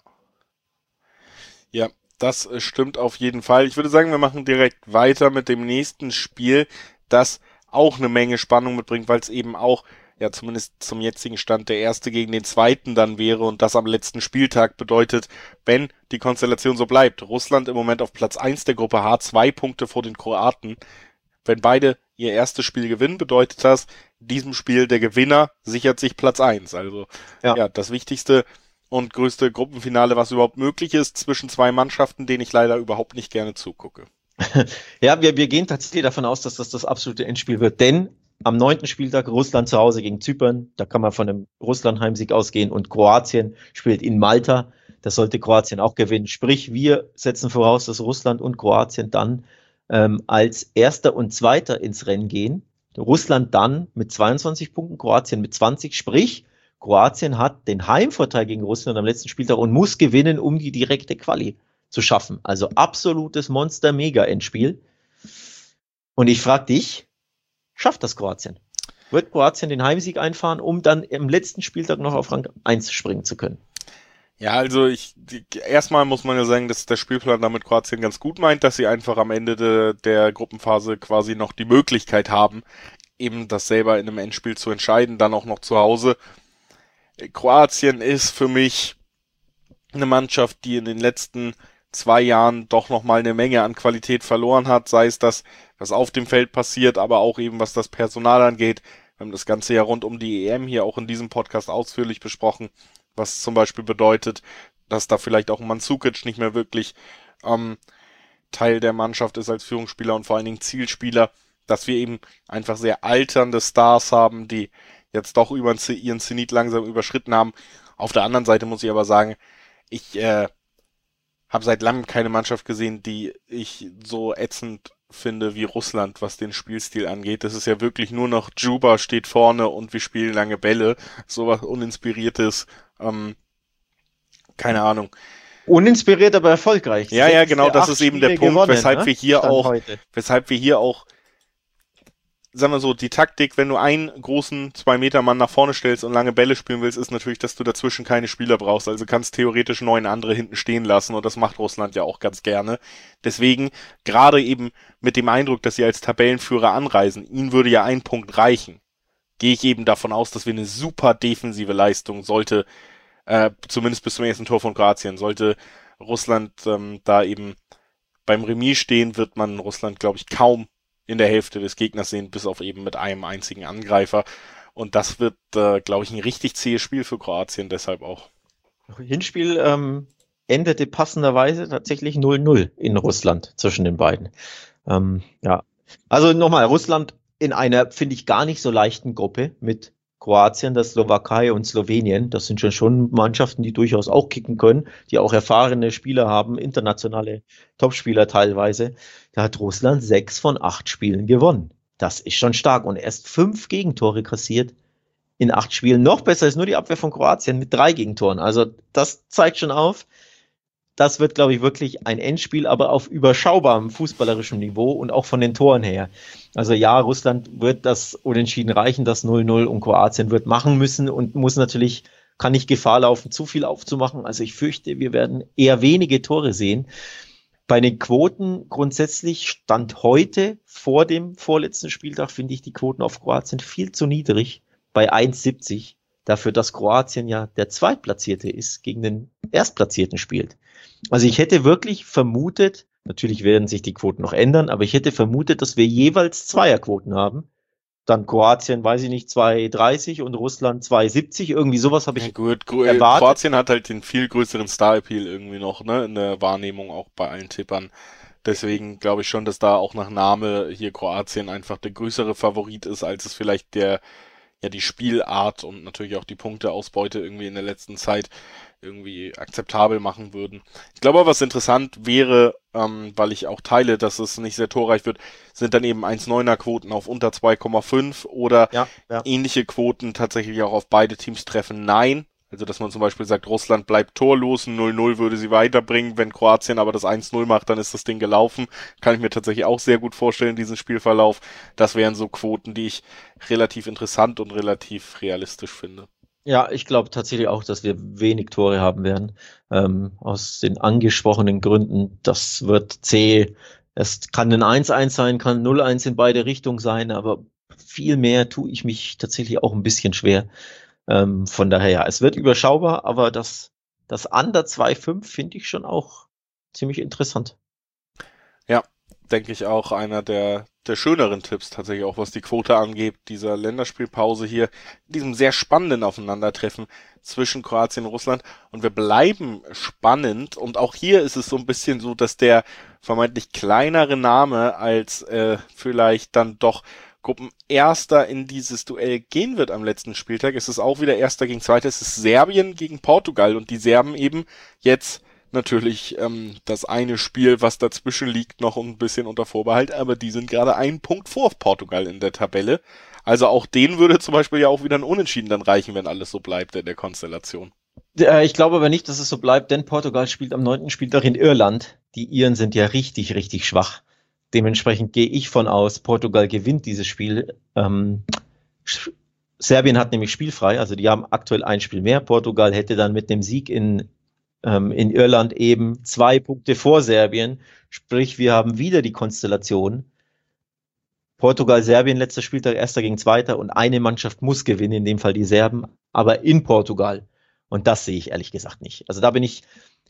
A: Ja, das stimmt auf jeden Fall. Ich würde sagen, wir machen direkt weiter mit dem nächsten Spiel, das auch eine Menge Spannung mitbringt, weil es eben auch ja zumindest zum jetzigen Stand der Erste gegen den Zweiten dann wäre und das am letzten Spieltag bedeutet, wenn die Konstellation so bleibt. Russland im Moment auf Platz eins der Gruppe H, zwei Punkte vor den Kroaten. Wenn beide ihr erstes Spiel gewinnen, bedeutet das, in diesem Spiel der Gewinner sichert sich Platz eins. Also ja, ja das wichtigste und größte Gruppenfinale, was überhaupt möglich ist, zwischen zwei Mannschaften, denen ich leider überhaupt nicht gerne zugucke.
B: Ja, wir, wir gehen tatsächlich davon aus, dass das das absolute Endspiel wird, denn am neunten Spieltag Russland zu Hause gegen Zypern, da kann man von einem Russland-Heimsieg ausgehen und Kroatien spielt in Malta, das sollte Kroatien auch gewinnen. Sprich, wir setzen voraus, dass Russland und Kroatien dann ähm, als Erster und Zweiter ins Rennen gehen. Russland dann mit zweiundzwanzig Punkten, Kroatien mit zwanzig, sprich, Kroatien hat den Heimvorteil gegen Russland am letzten Spieltag und muss gewinnen, um die direkte Quali zu schaffen. Also absolutes Monster-Mega-Endspiel. Und ich frage dich, schafft das Kroatien? Wird Kroatien den Heimsieg einfahren, um dann im letzten Spieltag noch auf Rang eins springen zu können?
A: Ja, also ich die, erstmal muss man ja sagen, dass der Spielplan damit Kroatien ganz gut meint, dass sie einfach am Ende de, der Gruppenphase quasi noch die Möglichkeit haben, eben das selber in einem Endspiel zu entscheiden, dann auch noch zu Hause. Kroatien ist für mich eine Mannschaft, die in den letzten zwei Jahren doch nochmal eine Menge an Qualität verloren hat, sei es das, was auf dem Feld passiert, aber auch eben was das Personal angeht. Wir haben das Ganze ja rund um die E M hier auch in diesem Podcast ausführlich besprochen, was zum Beispiel bedeutet, dass da vielleicht auch Mandzukic nicht mehr wirklich ähm, Teil der Mannschaft ist als Führungsspieler und vor allen Dingen Zielspieler, dass wir eben einfach sehr alternde Stars haben, die jetzt doch über ihren Zenit langsam überschritten haben Auf der anderen Seite muss ich aber sagen, ich äh, habe seit langem keine Mannschaft gesehen, die ich so ätzend finde wie Russland, was den Spielstil angeht. Das ist ja wirklich nur noch Djuba steht vorne und wir spielen lange Bälle. Sowas Uninspiriertes, ähm, keine Ahnung.
B: Uninspiriert, aber erfolgreich.
A: Ja, ja, genau, das ist eben der Punkt,
B: gewonnen,
A: weshalb
B: ne?
A: wir hier
B: Stand
A: auch,
B: heute.
A: weshalb wir hier auch, sagen wir so, die Taktik, wenn du einen großen zwei Meter Mann nach vorne stellst und lange Bälle spielen willst, ist natürlich, dass du dazwischen keine Spieler brauchst. Also kannst theoretisch neun andere hinten stehen lassen und das macht Russland ja auch ganz gerne. Deswegen, gerade eben mit dem Eindruck, dass sie als Tabellenführer anreisen, ihnen würde ja ein Punkt reichen. Gehe ich eben davon aus, dass wir eine super defensive Leistung sollte, äh, zumindest bis zum ersten Tor von Kroatien, sollte Russland ähm, da eben beim Remis stehen, wird man Russland, glaube ich, kaum in der Hälfte des Gegners sehen, bis auf eben mit einem einzigen Angreifer. Und das wird, äh, glaube ich, ein richtig zähes Spiel für Kroatien, deshalb auch.
B: Hinspiel ähm, endete passenderweise tatsächlich null null in Russland zwischen den beiden. Ähm, ja, also nochmal, Russland in einer, finde ich, gar nicht so leichten Gruppe mit Kroatien, der Slowakei und Slowenien. Das sind schon schon Mannschaften, die durchaus auch kicken können, die auch erfahrene Spieler haben, internationale Topspieler teilweise. Da hat Russland sechs von acht Spielen gewonnen. Das ist schon stark und erst fünf Gegentore kassiert in acht Spielen. Noch besser ist nur die Abwehr von Kroatien mit drei Gegentoren. Also das zeigt schon auf, das wird, glaube ich, wirklich ein Endspiel, aber auf überschaubarem fußballerischem Niveau und auch von den Toren her. Also ja, Russland wird das Unentschieden reichen, das null null, und Kroatien wird machen müssen und muss natürlich, kann nicht Gefahr laufen, zu viel aufzumachen. Also ich fürchte, wir werden eher wenige Tore sehen. Bei den Quoten grundsätzlich Stand heute vor dem vorletzten Spieltag finde ich die Quoten auf Kroatien viel zu niedrig, bei eins Komma siebzig. Dafür, dass Kroatien ja der Zweitplatzierte ist, gegen den Erstplatzierten spielt. Also ich hätte wirklich vermutet, natürlich werden sich die Quoten noch ändern, aber ich hätte vermutet, dass wir jeweils Zweierquoten haben. Dann Kroatien, weiß ich nicht, zwei Komma dreißig und Russland zwei Komma siebzig. Irgendwie sowas habe ich
A: ja, gut, Gro-
B: erwartet.
A: Kroatien hat halt den viel größeren Star-Appeal irgendwie noch, ne, in der Wahrnehmung auch bei allen Tippern. Deswegen glaube ich schon, dass da auch nach Name hier Kroatien einfach der größere Favorit ist, als es vielleicht der, ja, die Spielart und natürlich auch die Punkteausbeute irgendwie in der letzten Zeit irgendwie akzeptabel machen würden. Ich glaube, was interessant wäre, ähm, weil ich auch teile, dass es nicht sehr torreich wird, sind dann eben eins Komma neuner Quoten auf unter zwei Komma fünf oder
B: Ja, ja.
A: ähnliche Quoten tatsächlich auch auf beide Teams treffen. Nein. Also, dass man zum Beispiel sagt, Russland bleibt torlos, ein null null würde sie weiterbringen. Wenn Kroatien aber das eins null macht, dann ist das Ding gelaufen. Kann ich mir tatsächlich auch sehr gut vorstellen, diesen Spielverlauf. Das wären so Quoten, die ich relativ interessant und relativ realistisch finde.
B: Ja, ich glaube tatsächlich auch, dass wir wenig Tore haben werden. Ähm, aus den angesprochenen Gründen. Das wird zäh. Es kann ein eins eins sein, kann null eins in beide Richtungen sein, aber viel mehr tue ich mich tatsächlich auch ein bisschen schwer. Ähm, von daher, ja, es wird überschaubar, aber das, das Under zwei Komma fünf finde ich schon auch ziemlich interessant.
A: Ja, denke ich auch einer der, der schöneren Tipps tatsächlich auch, was die Quote angeht, dieser Länderspielpause hier, in diesem sehr spannenden Aufeinandertreffen zwischen Kroatien und Russland. Und wir bleiben spannend und auch hier ist es so ein bisschen so, dass der vermeintlich kleinere Name als äh, vielleicht dann doch Gruppenerster in dieses Duell gehen wird am letzten Spieltag. Es ist auch wieder Erster gegen Zweiter. Es ist Serbien gegen Portugal und die Serben eben jetzt natürlich ähm, das eine Spiel, was dazwischen liegt, noch ein bisschen unter Vorbehalt, aber die sind gerade einen Punkt vor Portugal in der Tabelle. Also auch denen würde zum Beispiel ja auch wieder ein Unentschieden dann reichen, wenn alles so bleibt in der Konstellation.
B: Äh, ich glaube aber nicht, dass es so bleibt, denn Portugal spielt am neunten Spieltag in Irland. Die Iren sind ja richtig, richtig schwach. Dementsprechend gehe ich von aus, Portugal gewinnt dieses Spiel. Ähm, Serbien hat nämlich spielfrei, also die haben aktuell ein Spiel mehr. Portugal hätte dann mit dem Sieg in, ähm, in Irland eben zwei Punkte vor Serbien. Sprich, wir haben wieder die Konstellation Portugal, Serbien, letzter Spieltag, Erster gegen Zweiter und eine Mannschaft muss gewinnen, in dem Fall die Serben, aber in Portugal. Und das sehe ich ehrlich gesagt nicht. Also da bin ich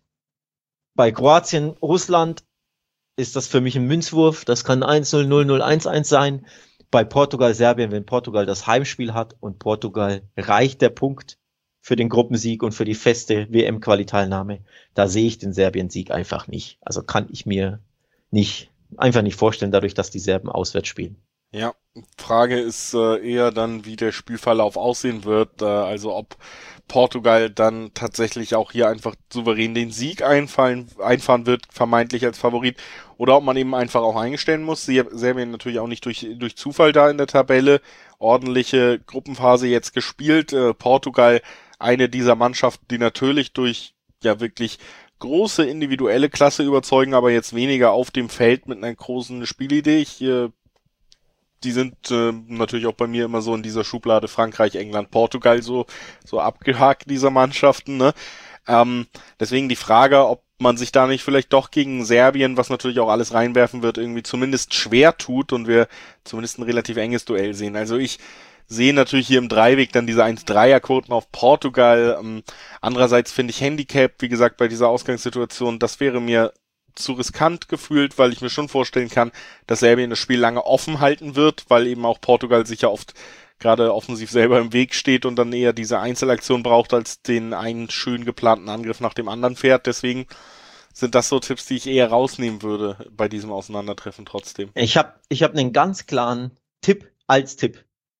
B: bei Kroatien, Russland, ist das für mich ein Münzwurf. Das kann eins null, null null, eins eins sein. Bei Portugal, Serbien, wenn Portugal das Heimspiel hat und Portugal reicht der Punkt für den Gruppensieg und für die feste W M-Quali-Teilnahme, da sehe ich den Serbien-Sieg einfach nicht. Also kann ich mir nicht, einfach nicht vorstellen, dadurch, dass die Serben auswärts spielen.
A: Ja, Frage ist äh, eher dann, wie der Spielverlauf aussehen wird, äh, also ob Portugal dann tatsächlich auch hier einfach souverän den Sieg einfallen, einfahren wird, vermeintlich als Favorit, oder ob man eben einfach auch eingestellen muss. Sie Serbien natürlich auch nicht durch, durch Zufall da in der Tabelle, ordentliche Gruppenphase jetzt gespielt, äh, Portugal eine dieser Mannschaften, die natürlich durch ja wirklich große individuelle Klasse überzeugen, aber jetzt weniger auf dem Feld mit einer großen Spielidee. Ich äh, Die sind äh, natürlich auch bei mir immer so in dieser Schublade Frankreich, England, Portugal so so abgehakt, dieser Mannschaften, ne? Ähm, deswegen die Frage, ob man sich da nicht vielleicht doch gegen Serbien, was natürlich auch alles reinwerfen wird, irgendwie zumindest schwer tut und wir zumindest ein relativ enges Duell sehen. Also ich sehe natürlich hier im Dreiweg dann diese eins Komma dreier Quoten auf Portugal. Ähm, andererseits finde ich Handicap, wie gesagt, bei dieser Ausgangssituation, das wäre mir zu riskant gefühlt, weil ich mir schon vorstellen kann, dass Serbien das Spiel lange offen halten wird, weil eben auch Portugal sich ja oft gerade offensiv selber im Weg steht und dann eher diese Einzelaktion braucht, als den einen schön geplanten Angriff nach dem anderen fährt. Deswegen sind das so Tipps, die ich eher rausnehmen würde bei diesem Auseinandertreffen trotzdem.
B: Ich habe ich hab einen ganz klaren Tipp als Tipp.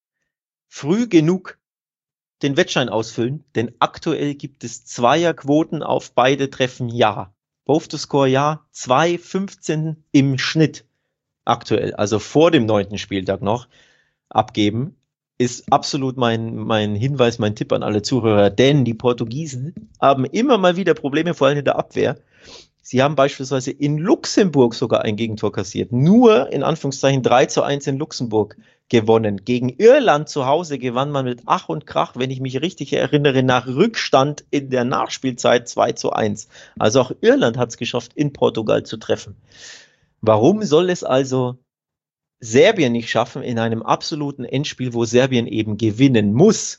B: Früh genug den Wettschein ausfüllen, denn aktuell gibt es Zweierquoten auf beide Treffen ja. Both to score ja, zwei Komma fünfzehn im Schnitt aktuell, also vor dem neunten Spieltag noch abgeben, ist absolut mein, mein Hinweis, mein Tipp an alle Zuhörer, denn die Portugiesen haben immer mal wieder Probleme, vor allem in der Abwehr. Sie haben beispielsweise in Luxemburg sogar ein Gegentor kassiert, nur in Anführungszeichen drei zu eins in Luxemburg gewonnen. Gegen Irland zu Hause gewann man mit Ach und Krach, wenn ich mich richtig erinnere, nach Rückstand in der Nachspielzeit zwei zu eins. Also auch Irland hat es geschafft, in Portugal zu treffen. Warum soll es also Serbien nicht schaffen in einem absoluten Endspiel, wo Serbien eben gewinnen muss?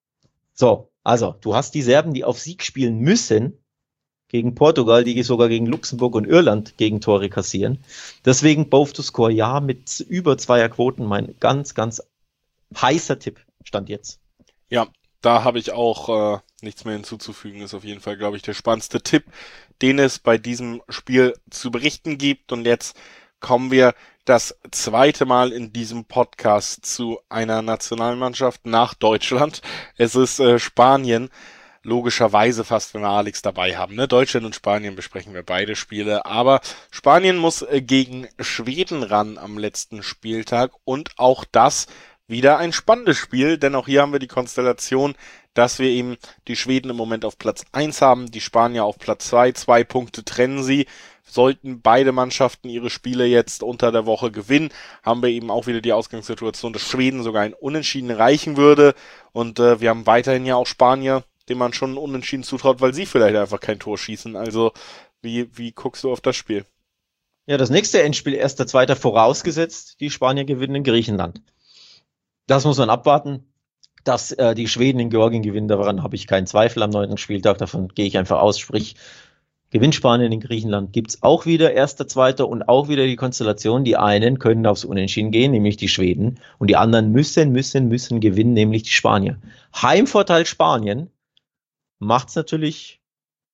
B: So, also du hast die Serben, die auf Sieg spielen müssen, gegen Portugal, die sogar gegen Luxemburg und Irland Gegentore kassieren. Deswegen Both to score ja mit über Zweierquoten mein ganz, ganz heißer Tipp stand jetzt.
A: Ja, da habe ich auch äh, nichts mehr hinzuzufügen. Ist auf jeden Fall, glaube ich, der spannendste Tipp, den es bei diesem Spiel zu berichten gibt. Und jetzt kommen wir das zweite Mal in diesem Podcast zu einer Nationalmannschaft nach Deutschland. Es ist äh, Spanien. Logischerweise fast, wenn wir Alex dabei haben. Ne? Deutschland und Spanien besprechen wir beide Spiele. Aber Spanien muss äh, gegen Schweden ran am letzten Spieltag. Und auch das wieder ein spannendes Spiel, denn auch hier haben wir die Konstellation, dass wir eben die Schweden im Moment auf Platz eins haben, die Spanier auf Platz zwei. Zwei Punkte trennen sie. Sollten beide Mannschaften ihre Spiele jetzt unter der Woche gewinnen, haben wir eben auch wieder die Ausgangssituation, dass Schweden sogar ein Unentschieden reichen würde. Und äh, wir haben weiterhin ja auch Spanier, dem man schon Unentschieden zutraut, weil sie vielleicht einfach kein Tor schießen. Also wie, wie guckst du auf das Spiel?
B: Ja, das nächste Endspiel, erster, zweiter, vorausgesetzt, die Spanier gewinnen in Griechenland. Das muss man abwarten. Dass äh, die Schweden in Georgien gewinnen, daran habe ich keinen Zweifel am neunten Spieltag. Davon gehe ich einfach aus. Sprich, gewinnt Spanien in Griechenland, gibt es auch wieder erster, zweiter und auch wieder die Konstellation. Die einen können aufs Unentschieden gehen, nämlich die Schweden. Und die anderen müssen, müssen, müssen gewinnen, nämlich die Spanier. Heimvorteil Spanien macht es natürlich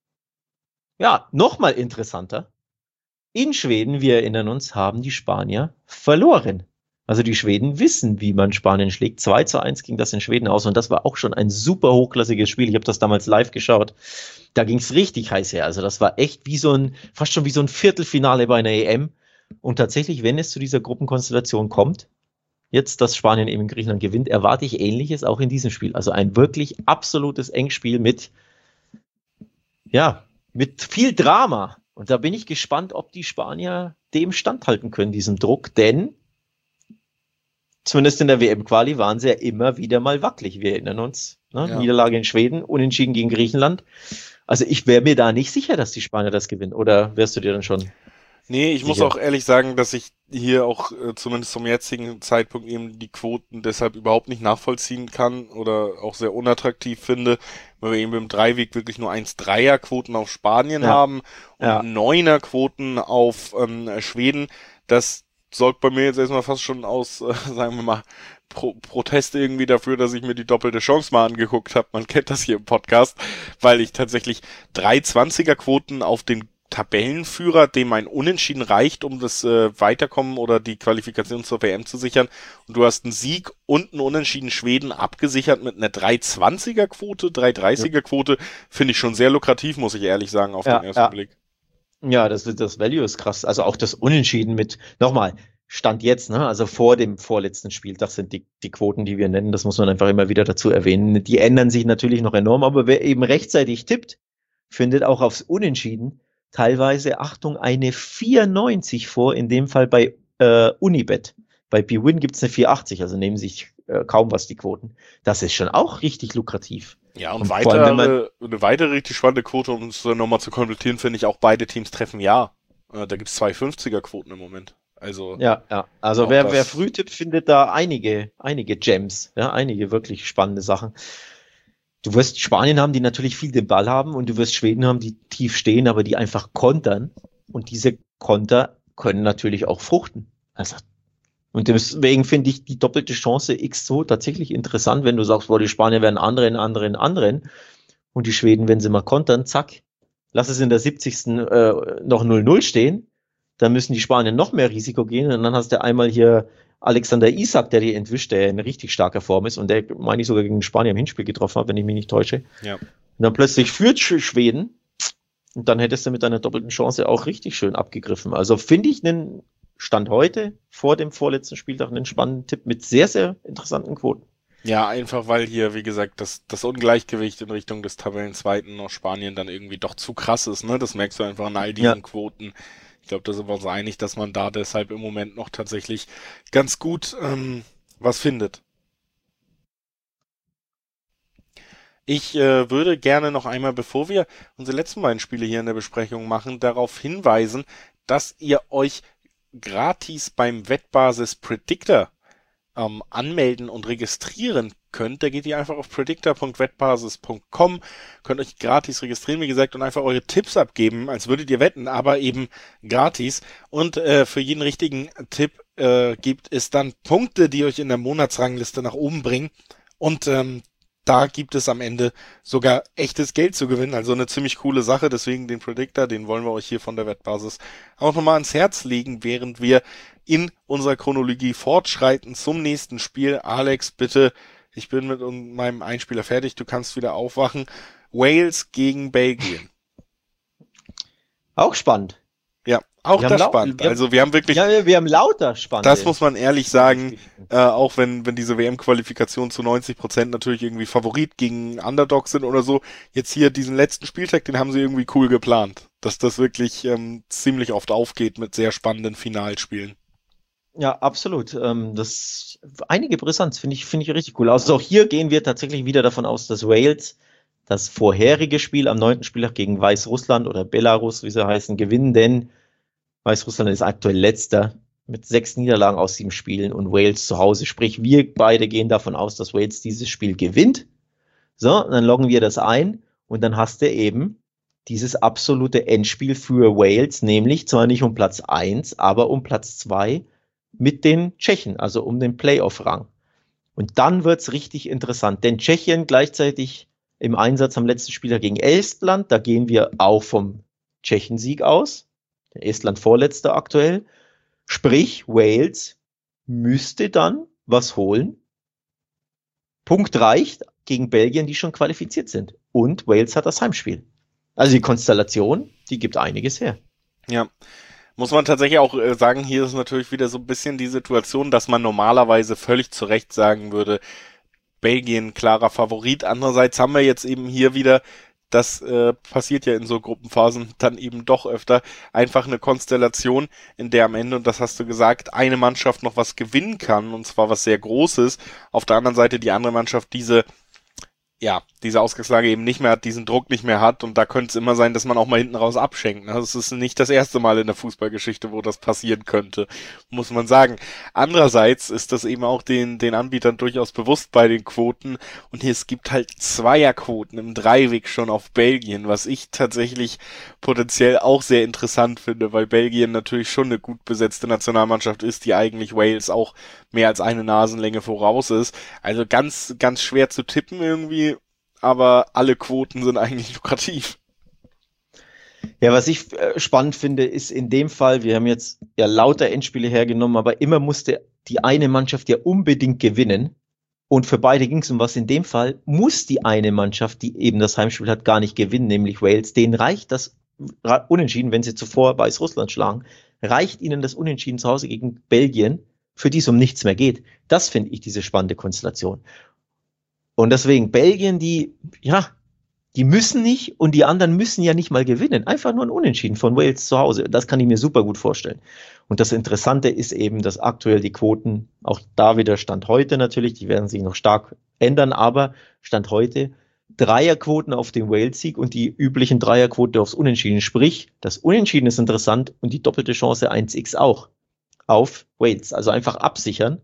B: ja, nochmal interessanter. In Schweden, wir erinnern uns, haben die Spanier verloren. Also die Schweden wissen, wie man Spanien schlägt. zwei zu eins ging das in Schweden aus und das war auch schon ein super hochklassiges Spiel. Ich habe das damals live geschaut. Da ging es richtig heiß her. Also das war echt wie so ein, fast schon wie so ein Viertelfinale bei einer E M. Und tatsächlich, wenn es zu dieser Gruppenkonstellation kommt, jetzt, dass Spanien eben in Griechenland gewinnt, erwarte ich Ähnliches auch in diesem Spiel. Also ein wirklich absolutes Engspiel mit, ja, mit viel Drama. Und da bin ich gespannt, ob die Spanier dem standhalten können, diesem Druck, denn zumindest in der W M-Quali waren sie ja immer wieder mal wackelig. Wir erinnern uns, ne? Ja. Niederlage in Schweden, Unentschieden gegen Griechenland. Also ich wäre mir da nicht sicher, dass die Spanier das gewinnen. Oder wärst du dir dann schon?
A: Nee, ich sicher? muss auch ehrlich sagen, dass ich hier auch äh, zumindest zum jetzigen Zeitpunkt eben die Quoten deshalb überhaupt nicht nachvollziehen kann oder auch sehr unattraktiv finde, weil wir eben im Dreiweg wirklich nur eins Komma dreier Quoten auf Spanien ja. haben und ja. neuner Quoten auf ähm, Schweden. Das sorgt bei mir jetzt erstmal fast schon aus, äh, sagen wir mal, Pro- Protest irgendwie dafür, dass ich mir die doppelte Chance mal angeguckt habe. Man kennt das hier im Podcast, weil ich tatsächlich drei zwanziger Quoten auf den Tabellenführer, dem ein Unentschieden reicht, um das äh, Weiterkommen oder die Qualifikation zur W M zu sichern. Und du hast einen Sieg und einen Unentschieden Schweden abgesichert mit einer drei zwanziger Quote, drei dreißiger Quote. Finde ich schon sehr lukrativ, muss ich ehrlich sagen, auf
B: Ja,
A: den ersten
B: ja.
A: Blick.
B: Ja, das, das Value ist krass. Also auch das Unentschieden mit, nochmal, Stand jetzt, ne? Also vor dem vorletzten Spieltag sind die, die Quoten, die wir nennen, das muss man einfach immer wieder dazu erwähnen. Die ändern sich natürlich noch enorm, aber wer eben rechtzeitig tippt, findet auch aufs Unentschieden teilweise, Achtung, eine vierundneunzig vor, in dem Fall bei äh, Unibet. Bei bwin gibt's eine vier achtzig, also nehmen sich äh, kaum was die Quoten. Das ist schon auch richtig lukrativ.
A: Ja, und,
B: Und vor
A: weitere,
B: allem, wenn man-
A: eine weitere richtig spannende Quote, um es nochmal zu komplettieren, finde ich auch, beide Teams treffen ja. Äh, Da gibt's zwei fünfziger Quoten im Moment. Also
B: Ja, ja. Also
A: auch
B: wer,
A: das-
B: wer früh tippt, findet da einige, einige Gems, ja, einige wirklich spannende Sachen. Du wirst Spanien haben, die natürlich viel den Ball haben, und du wirst Schweden haben, die tief stehen, aber die einfach kontern. Und diese Konter können natürlich auch fruchten. Also, und deswegen finde ich die doppelte Chance X zwei tatsächlich interessant, wenn du sagst, boah, die Spanier werden anderen, anderen, anderen. Und die Schweden, wenn sie mal kontern, zack, lass es in der siebzigsten Äh, noch null null stehen. Dann müssen die Spanier noch mehr Risiko gehen. Und dann hast du einmal hier Alexander Isak, der die entwischt, der in richtig starker Form ist und der, meine ich, sogar gegen Spanier im Hinspiel getroffen hat, wenn ich mich nicht täusche.
A: Ja.
B: Und dann plötzlich führt Sch- Schweden, und dann hättest du mit einer doppelten Chance auch richtig schön abgegriffen. Also finde ich einen Stand heute, vor dem vorletzten Spieltag, einen spannenden Tipp mit sehr, sehr interessanten Quoten.
A: Ja, einfach weil hier, wie gesagt, das, das Ungleichgewicht in Richtung des Tabellenzweiten aus Spanien dann irgendwie doch zu krass ist, ne? Das merkst du einfach an all diesen
B: Ja.
A: Quoten. Ich glaube, da sind wir uns einig, dass man da deshalb im Moment noch tatsächlich ganz gut ähm, was findet. Ich äh, würde gerne noch einmal, bevor wir unsere letzten beiden Spiele hier in der Besprechung machen, darauf hinweisen, dass ihr euch gratis beim Wettbasis Predictor ähm, anmelden und registrieren könnt. Da geht ihr einfach auf predictor punkt wettbasis punkt com, könnt euch gratis registrieren, wie gesagt, und einfach eure Tipps abgeben, als würdet ihr wetten, aber eben gratis. Und äh, für jeden richtigen Tipp äh, gibt es dann Punkte, die euch in der Monatsrangliste nach oben bringen. Und ähm, da gibt es am Ende sogar echtes Geld zu gewinnen, also eine ziemlich coole Sache. Deswegen den Predictor, den wollen wir euch hier von der Wettbasis auch nochmal ans Herz legen, während wir in unserer Chronologie fortschreiten zum nächsten Spiel. Alex, bitte, ich bin mit meinem Einspieler fertig, du kannst wieder aufwachen. Wales gegen Belgien.
B: Auch spannend.
A: Ja, auch
B: Wir
A: das
B: haben lau-
A: spannend.
B: wir haben-
A: Also wir haben wirklich,
B: Ja, wir, wir haben lauter spannende.
A: das muss man ehrlich sagen, äh, auch wenn, wenn diese W M-Qualifikation zu neunzig Prozent natürlich irgendwie Favorit gegen Underdogs sind oder so, jetzt hier diesen letzten Spieltag, den haben sie irgendwie cool geplant. Dass das wirklich ähm, ziemlich oft aufgeht mit sehr spannenden Finalspielen.
B: Ja, absolut. Ähm, das einige Brisanz finde ich finde ich richtig cool. Also auch hier gehen wir tatsächlich wieder davon aus, dass Wales das vorherige Spiel am neunten Spieltag gegen Weißrussland oder Belarus, wie sie heißen, gewinnen, denn Weißrussland ist aktuell letzter mit sechs Niederlagen aus sieben Spielen und Wales zu Hause. Sprich, wir beide gehen davon aus, dass Wales dieses Spiel gewinnt. So, dann loggen wir das ein und dann hast du eben dieses absolute Endspiel für Wales, nämlich zwar nicht um Platz eins, aber um Platz zwei mit den Tschechen, also um den Playoff-Rang. Und dann wird's richtig interessant, denn Tschechien gleichzeitig im Einsatz am letzten Spieler gegen Estland, da gehen wir auch vom Tschechensieg aus. Estland vorletzter aktuell. Sprich, Wales müsste dann was holen. Punkt reicht gegen Belgien, die schon qualifiziert sind. Und Wales hat das Heimspiel. Also die Konstellation, die gibt einiges her.
A: Ja, muss man tatsächlich auch äh, sagen, hier ist natürlich wieder so ein bisschen die Situation, dass man normalerweise völlig zu Recht sagen würde, Belgien klarer Favorit. Andererseits haben wir jetzt eben hier wieder, das äh, passiert ja in so Gruppenphasen dann eben doch öfter, einfach eine Konstellation, in der am Ende, und das hast du gesagt, eine Mannschaft noch was gewinnen kann, und zwar was sehr Großes. Auf der anderen Seite die andere Mannschaft diese ja, diese Ausgangslage eben nicht mehr hat, diesen Druck nicht mehr hat, und da könnte es immer sein, dass man auch mal hinten raus abschenkt. Ne? Das ist nicht das erste Mal in der Fußballgeschichte, wo das passieren könnte, muss man sagen. Andererseits ist das eben auch den, den Anbietern durchaus bewusst bei den Quoten, und hier, es gibt halt Zweierquoten im Dreiweg schon auf Belgien, was ich tatsächlich potenziell auch sehr interessant finde, weil Belgien natürlich schon eine gut besetzte Nationalmannschaft ist, die eigentlich Wales auch mehr als eine Nasenlänge voraus ist. Also ganz, ganz schwer zu tippen irgendwie, aber alle Quoten sind eigentlich lukrativ.
B: Ja, was ich äh, spannend finde, ist in dem Fall, wir haben jetzt ja lauter Endspiele hergenommen, aber immer musste die eine Mannschaft ja unbedingt gewinnen. Und für beide ging es um was. In dem Fall muss die eine Mannschaft, die eben das Heimspiel hat, gar nicht gewinnen, nämlich Wales. Denen reicht das Unentschieden, wenn sie zuvor Weißrussland schlagen, reicht ihnen das Unentschieden zu Hause gegen Belgien, für die es um nichts mehr geht. Das finde ich diese spannende Konstellation. Und deswegen Belgien, die, ja, die müssen nicht und die anderen müssen ja nicht mal gewinnen. Einfach nur ein Unentschieden von Wales zu Hause. Das kann ich mir super gut vorstellen. Und das Interessante ist eben, dass aktuell die Quoten, auch da wieder Stand heute natürlich, die werden sich noch stark ändern, aber Stand heute Dreierquoten auf den Wales-Sieg und die üblichen Dreierquoten aufs Unentschieden. Sprich, das Unentschieden ist interessant und die doppelte Chance eins x auch auf Wales. Also einfach absichern.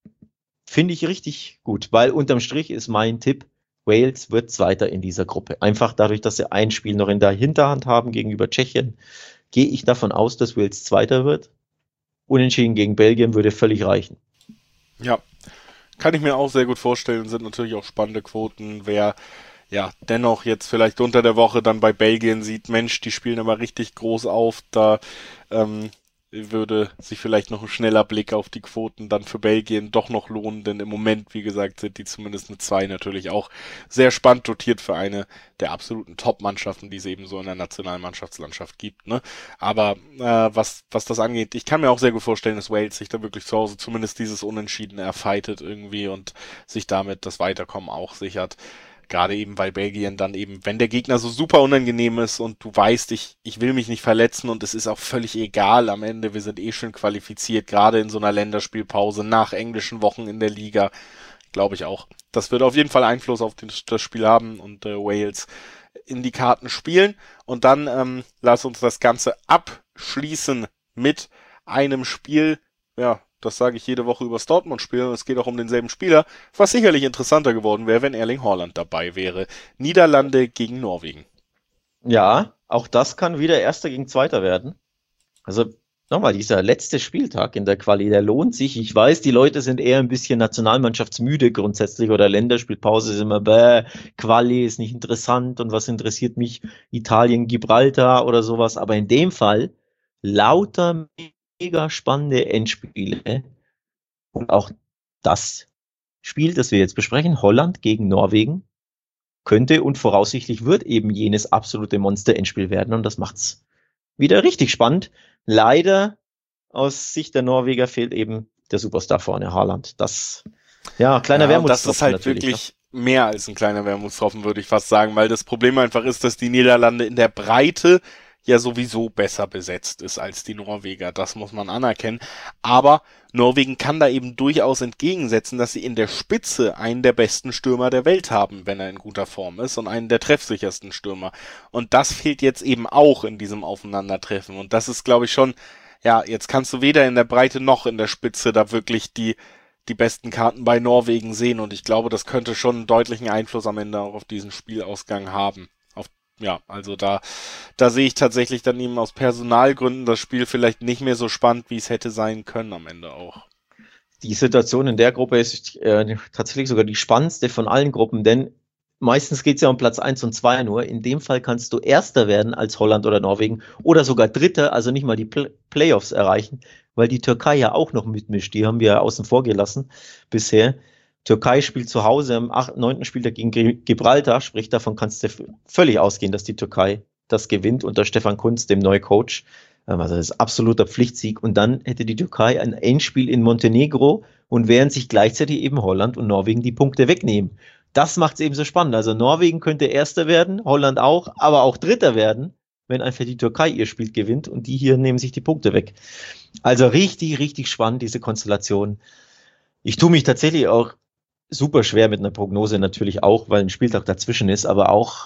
B: Finde ich richtig gut, weil unterm Strich ist mein Tipp, Wales wird Zweiter in dieser Gruppe. Einfach dadurch, dass sie ein Spiel noch in der Hinterhand haben gegenüber Tschechien, gehe ich davon aus, dass Wales Zweiter wird. Unentschieden gegen Belgien würde völlig reichen.
A: Ja, kann ich mir auch sehr gut vorstellen. Sind natürlich auch spannende Quoten. Wer ja dennoch jetzt vielleicht unter der Woche dann bei Belgien sieht, Mensch, die spielen aber richtig groß auf, da ähm, würde sich vielleicht noch ein schneller Blick auf die Quoten dann für Belgien doch noch lohnen, denn im Moment, wie gesagt, sind die zumindest mit zwei natürlich auch sehr spannend dotiert für eine der absoluten Top-Mannschaften, die es eben so in der nationalen Mannschaftslandschaft gibt, ne? Aber äh, was was das angeht, ich kann mir auch sehr gut vorstellen, dass Wales sich da wirklich zu Hause zumindest dieses Unentschieden erfightet irgendwie und sich damit das Weiterkommen auch sichert. Gerade eben, weil Belgien dann eben, wenn der Gegner so super unangenehm ist und du weißt, ich, ich will mich nicht verletzen und es ist auch völlig egal am Ende, wir sind eh schon qualifiziert, gerade in so einer Länderspielpause nach englischen Wochen in der Liga, glaube ich auch. Das wird auf jeden Fall Einfluss auf den, das Spiel haben und äh, Wales in die Karten spielen. Und dann ähm, lass uns das Ganze abschließen mit einem Spiel, ja, das sage ich jede Woche über das Dortmund-Spiel und es geht auch um denselben Spieler, was sicherlich interessanter geworden wäre, wenn Erling Haaland dabei wäre. Niederlande gegen Norwegen.
B: Ja, auch das kann wieder Erster gegen Zweiter werden. Also nochmal, dieser letzte Spieltag in der Quali, der lohnt sich. Ich weiß, die Leute sind eher ein bisschen nationalmannschaftsmüde grundsätzlich oder Länderspielpause ist immer, bäh, Quali ist nicht interessant und was interessiert mich Italien, Gibraltar oder sowas. Aber in dem Fall lauter mega spannende Endspiele. Und auch das Spiel, das wir jetzt besprechen, Holland gegen Norwegen, könnte und voraussichtlich wird eben jenes absolute Monster-Endspiel werden. Und das macht's wieder richtig spannend. Leider aus Sicht der Norweger fehlt eben der Superstar vorne, Haaland. Das, ja, kleiner
A: ja,
B: Wermutstropfen.
A: Das ist halt
B: natürlich,
A: wirklich ja. mehr als ein kleiner Wermutstropfen, würde ich fast sagen, weil das Problem einfach ist, dass die Niederlande in der Breite ja sowieso besser besetzt ist als die Norweger. Das muss man anerkennen. Aber Norwegen kann da eben durchaus entgegensetzen, dass sie in der Spitze einen der besten Stürmer der Welt haben, wenn er in guter Form ist und einen der treffsichersten Stürmer. Und das fehlt jetzt eben auch in diesem Aufeinandertreffen. Und das ist, glaube ich, schon, ja, jetzt kannst du weder in der Breite noch in der Spitze da wirklich die die besten Karten bei Norwegen sehen. Und ich glaube, das könnte schon einen deutlichen Einfluss am Ende auch auf diesen Spielausgang haben. Ja, also da, da sehe ich tatsächlich dann eben aus Personalgründen das Spiel vielleicht nicht mehr so spannend, wie es hätte sein können am Ende auch.
B: Die Situation in der Gruppe ist äh, tatsächlich sogar die spannendste von allen Gruppen, denn meistens geht es ja um Platz eins und zwei nur. In dem Fall kannst du Erster werden als Holland oder Norwegen oder sogar Dritter, also nicht mal die Play- Playoffs erreichen, weil die Türkei ja auch noch mitmischt. Die haben wir außen vor gelassen bisher. Türkei spielt zu Hause am achten, neunten Spieltag gegen Gibraltar, sprich davon kannst du völlig ausgehen, dass die Türkei das gewinnt unter Stefan Kuntz, dem neuen Coach. Also das ist absoluter Pflichtsieg. Und dann hätte die Türkei ein Endspiel in Montenegro und während sich gleichzeitig eben Holland und Norwegen die Punkte wegnehmen. Das macht es eben so spannend. Also Norwegen könnte Erster werden, Holland auch, aber auch Dritter werden, wenn einfach die Türkei ihr Spiel gewinnt und die hier nehmen sich die Punkte weg. Also richtig, richtig spannend, diese Konstellation. Ich tue mich tatsächlich auch super schwer mit einer Prognose natürlich auch, weil ein Spieltag dazwischen ist, aber auch,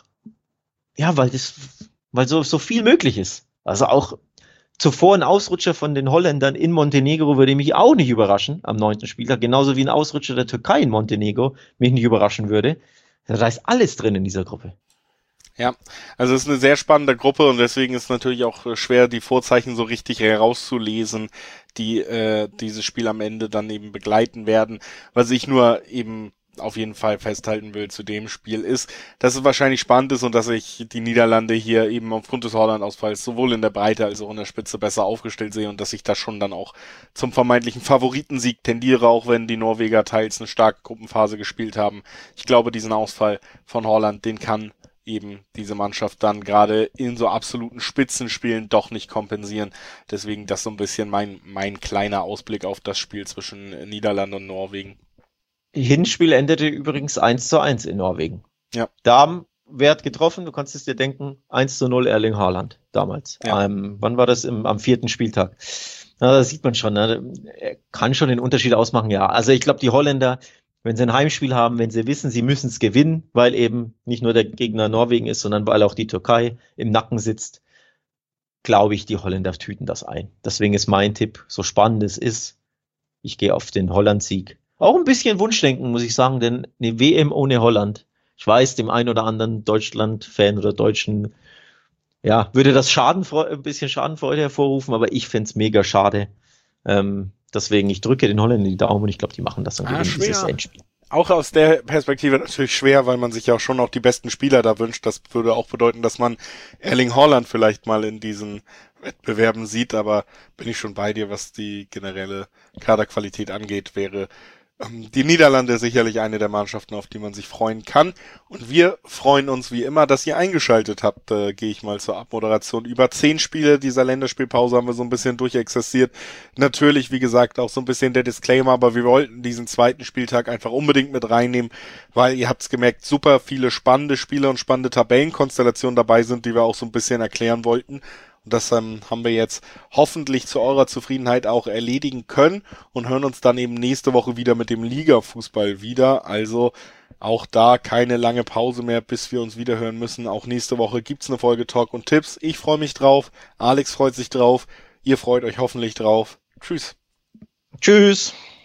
B: ja, weil das, weil so, so viel möglich ist. Also auch zuvor ein Ausrutscher von den Holländern in Montenegro würde mich auch nicht überraschen am neunten Spieltag, genauso wie ein Ausrutscher der Türkei in Montenegro mich nicht überraschen würde. Da ist alles drin in dieser Gruppe.
A: Ja, also es ist eine sehr spannende Gruppe und deswegen ist es natürlich auch schwer, die Vorzeichen so richtig herauszulesen, die äh, dieses Spiel am Ende dann eben begleiten werden. Was ich nur eben auf jeden Fall festhalten will zu dem Spiel, ist, dass es wahrscheinlich spannend ist und dass sich die Niederlande hier eben aufgrund des Holland-Ausfalls sowohl in der Breite als auch in der Spitze besser aufgestellt sehe und dass ich da schon dann auch zum vermeintlichen Favoritensieg tendiere, auch wenn die Norweger teils eine starke Gruppenphase gespielt haben. Ich glaube, diesen Ausfall von Holland, den kann eben diese Mannschaft dann gerade in so absoluten Spitzenspielen doch nicht kompensieren. Deswegen das so ein bisschen mein, mein kleiner Ausblick auf das Spiel zwischen Niederlande und Norwegen.
B: Hinspiel endete übrigens eins zu eins in Norwegen.
A: Ja.
B: Darmwert getroffen, du kannst es dir denken, eins zu null Erling Haaland damals.
A: Ja.
B: Ähm, wann war das? Im, am vierten Spieltag. Na, da sieht man schon, ne? Er kann schon den Unterschied ausmachen, ja. Also ich glaube, die Holländer, wenn sie ein Heimspiel haben, wenn sie wissen, sie müssen es gewinnen, weil eben nicht nur der Gegner Norwegen ist, sondern weil auch die Türkei im Nacken sitzt, glaube ich, die Holländer tüten das ein. Deswegen ist mein Tipp, so spannend es ist, ich gehe auf den Holland-Sieg. Auch ein bisschen Wunschdenken, muss ich sagen, denn eine W M ohne Holland, ich weiß, dem einen oder anderen Deutschland-Fan oder Deutschen, ja, würde das Schadenfreude, ein bisschen Schadenfreude hervorrufen, aber ich fände es mega schade. Ähm, deswegen, ich drücke den Holländern die Daumen und ich glaube, die machen das und
A: Ah,
B: gewinnen dieses Endspiel.
A: Auch aus der Perspektive natürlich schwer, weil man sich ja auch schon auch die besten Spieler da wünscht. Das würde auch bedeuten, dass man Erling Haaland vielleicht mal in diesen Wettbewerben sieht, aber bin ich schon bei dir, was die generelle Kaderqualität angeht, wäre ähm, die Niederlande sicherlich eine der Mannschaften, auf die man sich freuen kann. Und wir freuen uns wie immer, dass ihr eingeschaltet habt. Äh, gehe ich mal zur Abmoderation. Über zehn Spiele dieser Länderspielpause haben wir so ein bisschen durchexerziert. Natürlich, wie gesagt, auch so ein bisschen der Disclaimer, aber wir wollten diesen zweiten Spieltag einfach unbedingt mit reinnehmen, weil ihr habt es gemerkt, super viele spannende Spiele und spannende Tabellenkonstellationen dabei sind, die wir auch so ein bisschen erklären wollten. Und das ähm, haben wir jetzt hoffentlich zu eurer Zufriedenheit auch erledigen können und hören uns dann eben nächste Woche wieder mit dem Liga-Fußball wieder. Also auch da keine lange Pause mehr, bis wir uns wieder hören müssen. Auch nächste Woche gibt's eine Folge Talk und Tipps. Ich freue mich drauf. Alex freut sich drauf. Ihr freut euch hoffentlich drauf. Tschüss.
B: Tschüss.